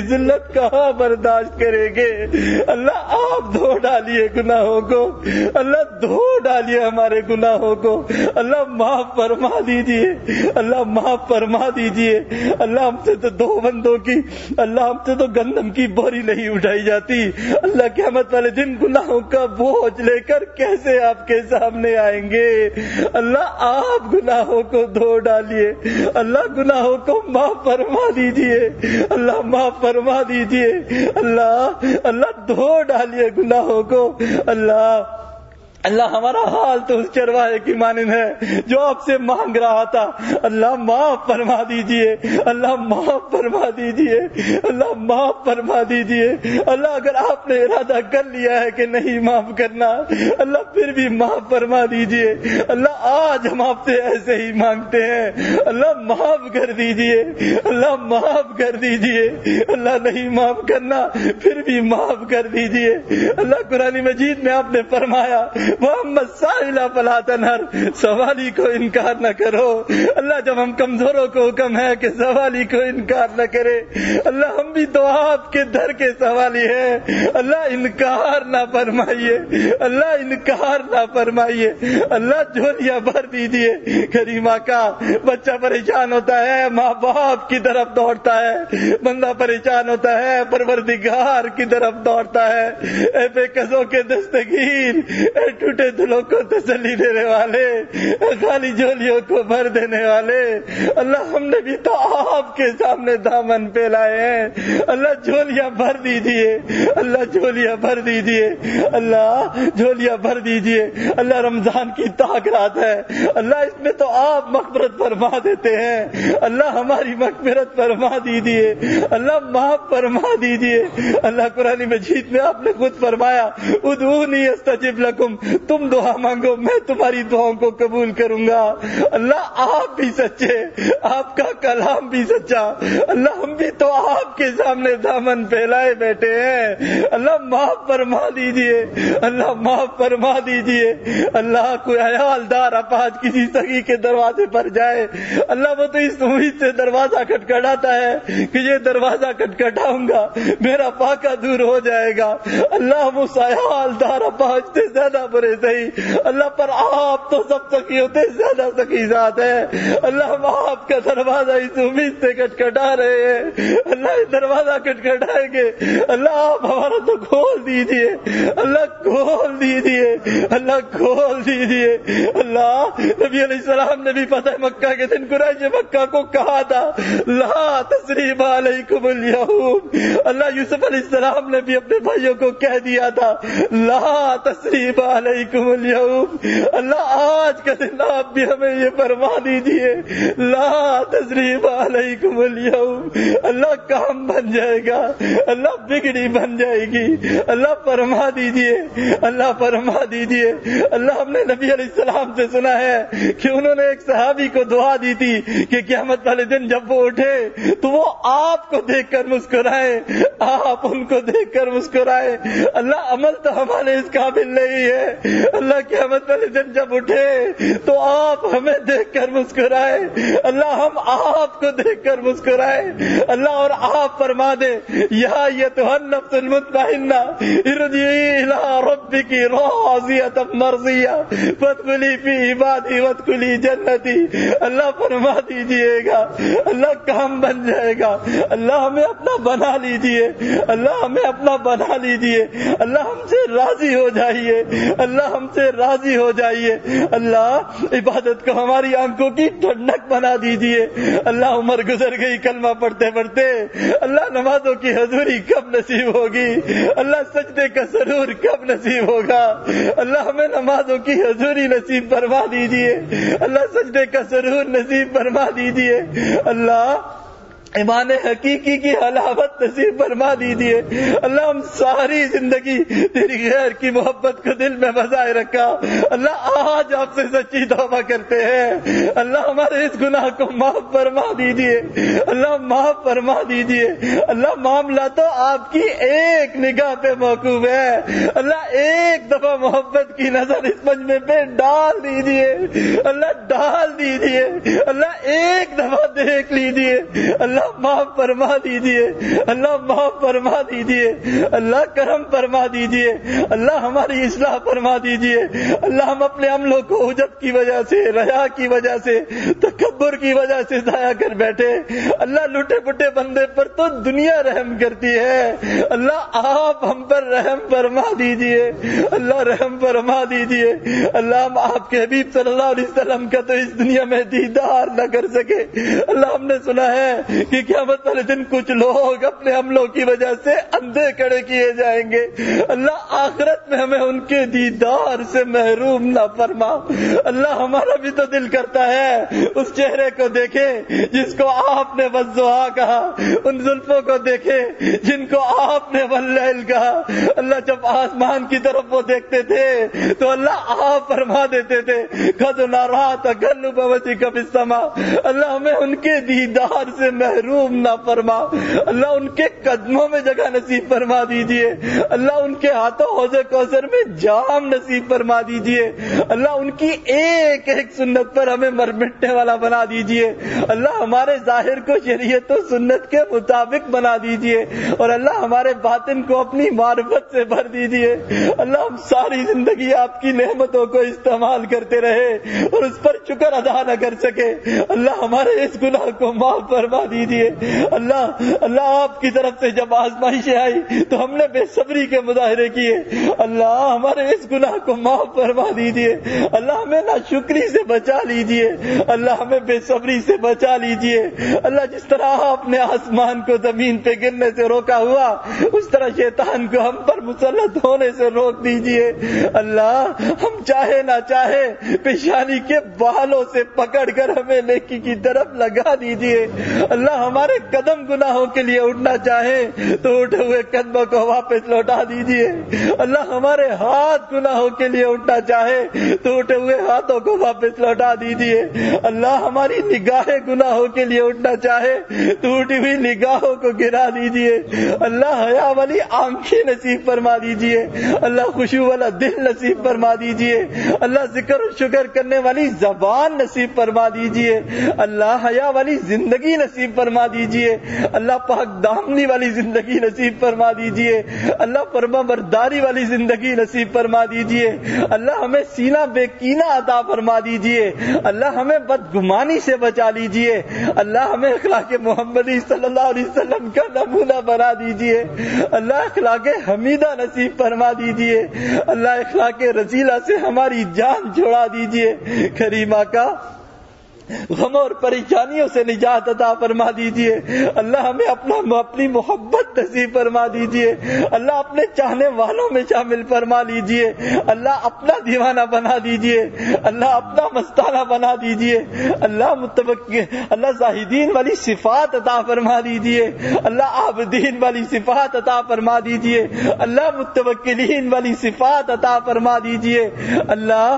ذلت کہاں برداشت کریں گے؟ اللہ آپ دھو ڈالیے گناہوں کو، اللہ دھو ڈالیے ہمارے گناہوں کو، اللہ معاف فرما دیجئے، اللہ معاف فرما دیجئے۔ اللہ ہم سے تو دو بندوں کی اللہ ہم سے تو گندم کی بوری نہیں اٹھائی جاتی، اللہ قیامت والے دن گناہوں کا بوجھ لے کر کیسے آپ کے سامنے آئیں گے؟ اللہ آپ گناہوں کو دھو ڈالیے، اللہ گناہوں کو معاف فرما دیجئے، اللہ معاف فرما دیجئے، اللہ اللہ دھو ڈالیے گناہوں کو۔ اللہ اللہ ہمارا حال تو اس چرواہے کی مانند ہے جو آپ سے مانگ رہا تھا، اللہ معاف فرما دیجئے، اللہ معاف فرما دیجئے، اللہ معاف فرما دیجئے۔ اللہ اگر آپ نے ارادہ کر لیا ہے کہ نہیں معاف کرنا، اللہ پھر بھی معاف فرما دیجئے۔ اللہ آج ہم آپ سے ایسے ہی مانگتے ہیں، اللہ معاف کر دیجئے، اللہ معاف کر دیجئے، اللہ نہیں معاف کرنا پھر بھی معاف کر دیجئے۔ اللہ قرآن مجید میں آپ نے فرمایا محمد سائلہ فلا تنہر، سوالی کو انکار نہ کرو۔ اللہ جب ہم کمزوروں کو حکم ہے کہ سوالی کو انکار نہ کرے، اللہ ہم بھی تو آپ کے در کے سوالی ہیں، اللہ انکار نہ فرمائیے، اللہ انکار نہ فرمائیے۔ اللہ جھولیاں بھر دیجیے۔ کریمہ کا بچہ پریشان ہوتا ہے، ماں باپ کی طرف دوڑتا ہے، بندہ پریشان ہوتا ہے، پروردگار کی طرف دوڑتا ہے۔ اے بے قصوں کے دستگیر، اے ٹوٹے دلوں کو تسلی دینے والے، خالی جھولیوں کو بھر دینے والے، اللہ ہم نے بھی تو آپ کے سامنے دامن پھیلائے ہیں، اللہ جھولیاں بھر دیجیے، اللہ جھولیاں بھر دیجیے، اللہ جھولیاں بھر دیجیے۔ اللہ رمضان کی طاق رات ہے، اللہ اس میں تو آپ مغفرت فرما دیتے ہیں، اللہ ہماری مغفرت فرما دیجیے، اللہ معاف فرما دیجیے۔ اللہ قرآن مجید میں آپ نے خود فرمایا ادعونی استجب لکم، تم دعا مانگو میں تمہاری دعاؤں کو قبول کروں گا۔ اللہ آپ بھی سچے، آپ کا کلام بھی سچا، اللہ ہم بھی تو آپ کے سامنے دامن پھیلائے بیٹھے ہیں، اللہ معاف فرما دیجئے، اللہ معاف فرما دیجئے۔ اللہ کوئی عیال دار اپاہج کسی سگی کے دروازے پر جائے، اللہ وہ تو اس امید سے دروازہ کھٹکھٹاتا ہے کہ یہ دروازہ کھٹکھٹاؤں گا میرا فاقہ دور ہو جائے گا۔ اللہ وہ عیال دار اپاہج سے زیادہ برے صحیح، اللہ پر آپ تو سب سخیوں سے زیادہ سخی ذات ہے، اللہ ہم آپ کا دروازہ اس امید سے کھٹکھٹا رہے ہیں، اللہ یہ دروازہ کھٹکھٹائیں گے، اللہ آپ ہمارا تو کھول دیجئے، اللہ کھول دیجئے، اللہ کھول دیجئے۔ اللہ نبی علیہ السلام نے بھی فتح مکہ کے دن قریش مکہ کو کہا تھا لا تثریب علیکم اليوم، اللہ یوسف علیہ السلام نے بھی اپنے بھائیوں کو کہہ دیا تھا لا تثریب علیکم اليوم، اللہ آج کا دن آپ بھی ہمیں یہ فرما دیجئے لا تثریب علیکم اليوم، اللہ کام بن جائے گا، اللہ بگڑی بن جائے گی، اللہ فرما دیجئے، اللہ فرما دیجئے۔ اللہ ہم نے نبی علیہ السلام سے سنا ہے کہ انہوں نے ایک صحابی کو دعا دی تھی کہ قیامت والے دن جب وہ اٹھے تو وہ آپ کو دیکھ کر مسکرائے، آپ ان کو دیکھ کر مسکرائے۔ اللہ عمل تو ہمارے اس قابل نہیں ہے، اللہ قیامت والے دن جب اٹھے تو آپ ہمیں دیکھ کر مسکرائے، اللہ ہم آپ کو دیکھ کر مسکرائے، اللہ اور آپ فرما دے یا ایتھا النفس المطمئنہ ارجعی الی ربک راضیۃ مرضیہ فادخلی فی عبادی وادخلی جنتی۔ اللہ فرما دیجئے گا، اللہ کام بن جائے گا، اللہ ہمیں اپنا بنا لیجئے، اللہ ہمیں اپنا بنا لیجئے، اللہ ہم سے راضی ہو جائیے، اللہ ہم سے راضی ہو جائیے۔ اللہ عبادت کو ہماری آنکھوں کی ٹھنڈک بنا دیجئے۔ اللہ عمر گزر گئی کلمہ پڑھتے پڑھتے، اللہ نمازوں کی حضوری کب نصیب ہوگی، اللہ سجدے کا سرور کب نصیب ہوگا، اللہ ہمیں نمازوں کی حضوری نصیب فرما دیجئے، اللہ سجدے کا سرور نصیب فرما دیجئے، اللہ ایمان حقیقی کی حلاوت نصیب فرما دیجئے۔ اللہ ہم ساری زندگی تیری غیر کی محبت کو دل میں بسائے رکھا، اللہ آج آپ سے سچی توبہ کرتے ہیں، اللہ ہمارے اس گناہ کو معاف فرما دیجئے، اللہ معاف فرما دیجئے۔ اللہ معاملہ تو آپ کی ایک نگاہ پہ موقوف ہے، اللہ ایک دفعہ محبت کی نظر اس مجمع پہ ڈال دیجئے، اللہ ڈال دیجئے، اللہ ایک دفعہ دیکھ لیجئے، اللہ اللہ معاف فرما دیجئے، اللہ معاف فرما دیجئے، اللہ کرم فرما دیجئے، اللہ ہماری اصلاح فرما دیجئے۔ اللہ ہم اپنے عملوں کو عجب کی وجہ سے، ریا کی وجہ سے، تکبر کی وجہ سے ضائع کر بیٹھے۔ اللہ لٹے پٹے بندے پر تو دنیا رحم کرتی ہے، اللہ آپ ہم پر رحم فرما دیجئے، اللہ رحم فرما دیجئے۔ اللہ ہم آپ کے حبیب صلی اللہ علیہ وسلم کا تو اس دنیا میں دیدار نہ کر سکے۔ اللہ ہم نے سنا ہے کہ قیامت والے دن کچھ لوگ اپنے عملوں کی وجہ سے اندھے کھڑے کیے جائیں گے۔ اللہ آخرت میں ہمیں ان کے دیدار سے محروم نہ فرما۔ اللہ ہمارا بھی تو دل کرتا ہے اس چہرے کو دیکھے جس کو آپ نے والضحیٰ کہا، ان زلفوں کو دیکھے جن کو آپ نے واللیل کہا۔ اللہ جب آسمان کی طرف وہ دیکھتے تھے تو اللہ آپ فرما دیتے تھے قد نرى تقلب وجهك في السماء۔ اللہ ہمیں ان کے دیدار سے محروم نہ فرما۔ اللہ ان کے قدموں میں جگہ نصیب فرما دیجئے۔ اللہ ان کے ہاتھوں حوض کوثر میں جام نصیب فرما دیجئے۔ اللہ ان کی ایک ایک سنت پر ہمیں مر مٹنے والا بنا دیجئے۔ اللہ ہمارے ظاہر کو شریعت و سنت کے مطابق بنا دیجئے، اور اللہ ہمارے باطن کو اپنی معرفت سے بھر دیجئے۔ اللہ ہم ساری زندگی آپ کی نعمتوں کو استعمال کرتے رہے اور اس پر شکر ادا نہ کر سکے۔ اللہ ہمارے اس گناہ کو معاف فرما دیجئے۔ اللہ اللہ آپ کی طرف سے جب آزمائشیں آئی تو ہم نے بے صبری کے مظاہرے کیے۔ اللہ ہمارے اس گناہ کو معاف فرما دیجئے۔ اللہ ہمیں ناشکری سے بچا لیجئے، اللہ ہمیں بے صبری سے بچا لیجئے۔ اللہ جس طرح آپ نے آسمان کو زمین پہ گرنے سے روکا ہوا، اس طرح شیطان کو ہم پر مسلط ہونے سے روک دیجئے۔ اللہ ہم چاہے نہ چاہے پیشانی کے بالوں سے پکڑ کر ہمیں نیکی کی طرف لگا دیجئے۔ اللہ ہمارے قدم گناہوں کے لیے اٹھنا چاہے تو اٹھے ہوئے قدموں کو واپس لوٹا دیجئے۔ اللہ ہمارے ہاتھ گناہوں کے لیے اٹھنا چاہے تو اٹھے ہوئے ہاتھوں کو واپس لوٹا دیجئے۔ اللہ ہماری نگاہیں گناہوں کے لیے اٹھنا چاہے تو اٹھی ہوئی نگاہوں کو گرا دیجئے۔ اللہ حیا والی آنکھیں نصیب فرما دیجئے۔ اللہ خشوع والا دل نصیب فرما دیجئے۔ اللہ ذکر و شکر کرنے والی زبان نصیب فرما دیجئے۔ اللہ حیا والی زندگی نصیب فرما دیجئے۔ اللہ پاک دامنی والی زندگی نصیب فرما دیجئے۔ اللہ فرما برداری والی زندگی نصیب فرما دیجئے۔ اللہ ہمیں سینہ بے کینہ عطا فرما دیجئے۔ اللہ ہمیں بدگمانی سے بچا لیجئے۔ اللہ ہمیں اخلاق محمدی صلی اللہ علیہ وسلم کا نمونہ بنا دیجئے۔ اللہ اخلاق حمیدہ نصیب فرما دیجئے۔ اللہ اخلاق رذیلہ سے ہماری جان چھڑا دیجئے۔ کریمہ کا غم اور پریشانیوں سے نجات عطا فرما دیجئے۔ اللہ ہمیں اپنا اپنی محبت نصیب فرما دیجئے۔ اللہ اپنے چاہنے والوں میں شامل فرما لیجئے۔ اللہ اپنا دیوانہ بنا دیجئے۔ اللہ اپنا مستانہ بنا دیجئے۔ اللہ متوکل اللہ زاہدین والی صفات عطا فرما دیجئے۔ اللہ عابدین والی صفات عطا فرما دیجئے۔ اللہ متوکلین والی صفات عطا فرما دیجئے۔ اللہ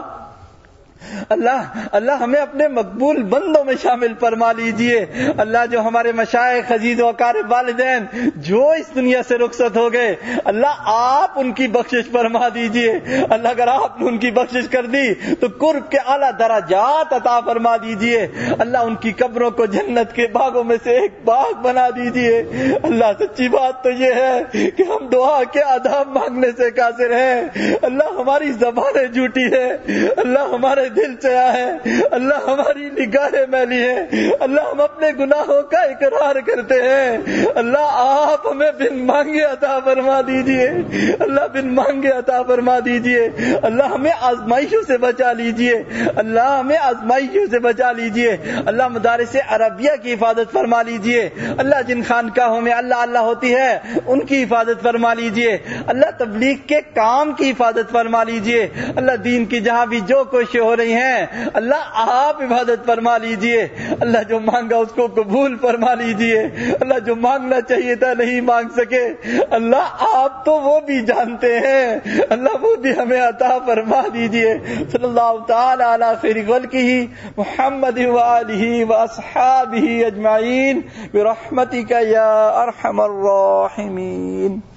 اللہ اللہ ہمیں اپنے مقبول بندوں میں شامل فرما لیجئے۔ اللہ جو ہمارے مشائخ عزیز و اقارب والدین جو اس دنیا سے رخصت ہو گئے، اللہ آپ ان کی بخشش فرما دیجئے۔ اللہ اگر آپ نے ان کی بخشش کر دی تو قرب کے اعلیٰ درجات عطا فرما دیجئے۔ اللہ ان کی قبروں کو جنت کے باغوں میں سے ایک باغ بنا دیجئے۔ اللہ سچی بات تو یہ ہے کہ ہم دعا کے آداب مانگنے سے قاصر ہیں۔ اللہ ہماری زبانیں جھوٹی ہیں، اللہ ہمارے دل چاہا ہے، اللہ ہماری نگاہیں میلی ہیں، اللہ ہم اپنے گناہوں کا اقرار کرتے ہیں۔ اللہ آپ ہمیں بن مانگے عطا فرما دیجئے۔ اللہ بن مانگے عطا فرما دیجئے۔ اللہ ہمیں آزمائشوں سے بچا لیجئے۔ اللہ ہمیں آزمائشوں سے بچا لیجئے۔ اللہ مدارس عربیہ کی حفاظت فرما لیجئے۔ اللہ جن خانقاہوں میں اللہ اللہ ہوتی ہے ان کی حفاظت فرما لیجئے۔ اللہ تبلیغ کے کام کی حفاظت فرما لیجئے۔ اللہ دین کی جہاں بھی جو کوششیں ہو رہی ہیں اللہ آپ عبادت فرما لیجئے۔ اللہ جو مانگا اس کو قبول فرما لیجئے۔ اللہ جو مانگنا چاہیے تھا نہیں مانگ سکے، اللہ آپ تو وہ بھی جانتے ہیں، اللہ وہ بھی ہمیں عطا فرما دیجئے۔ صلی اللہ تعالی علی خیر خلقہ محمد وآلہ واصحابہ اجمعین برحمتک یا ارحم الراحمین۔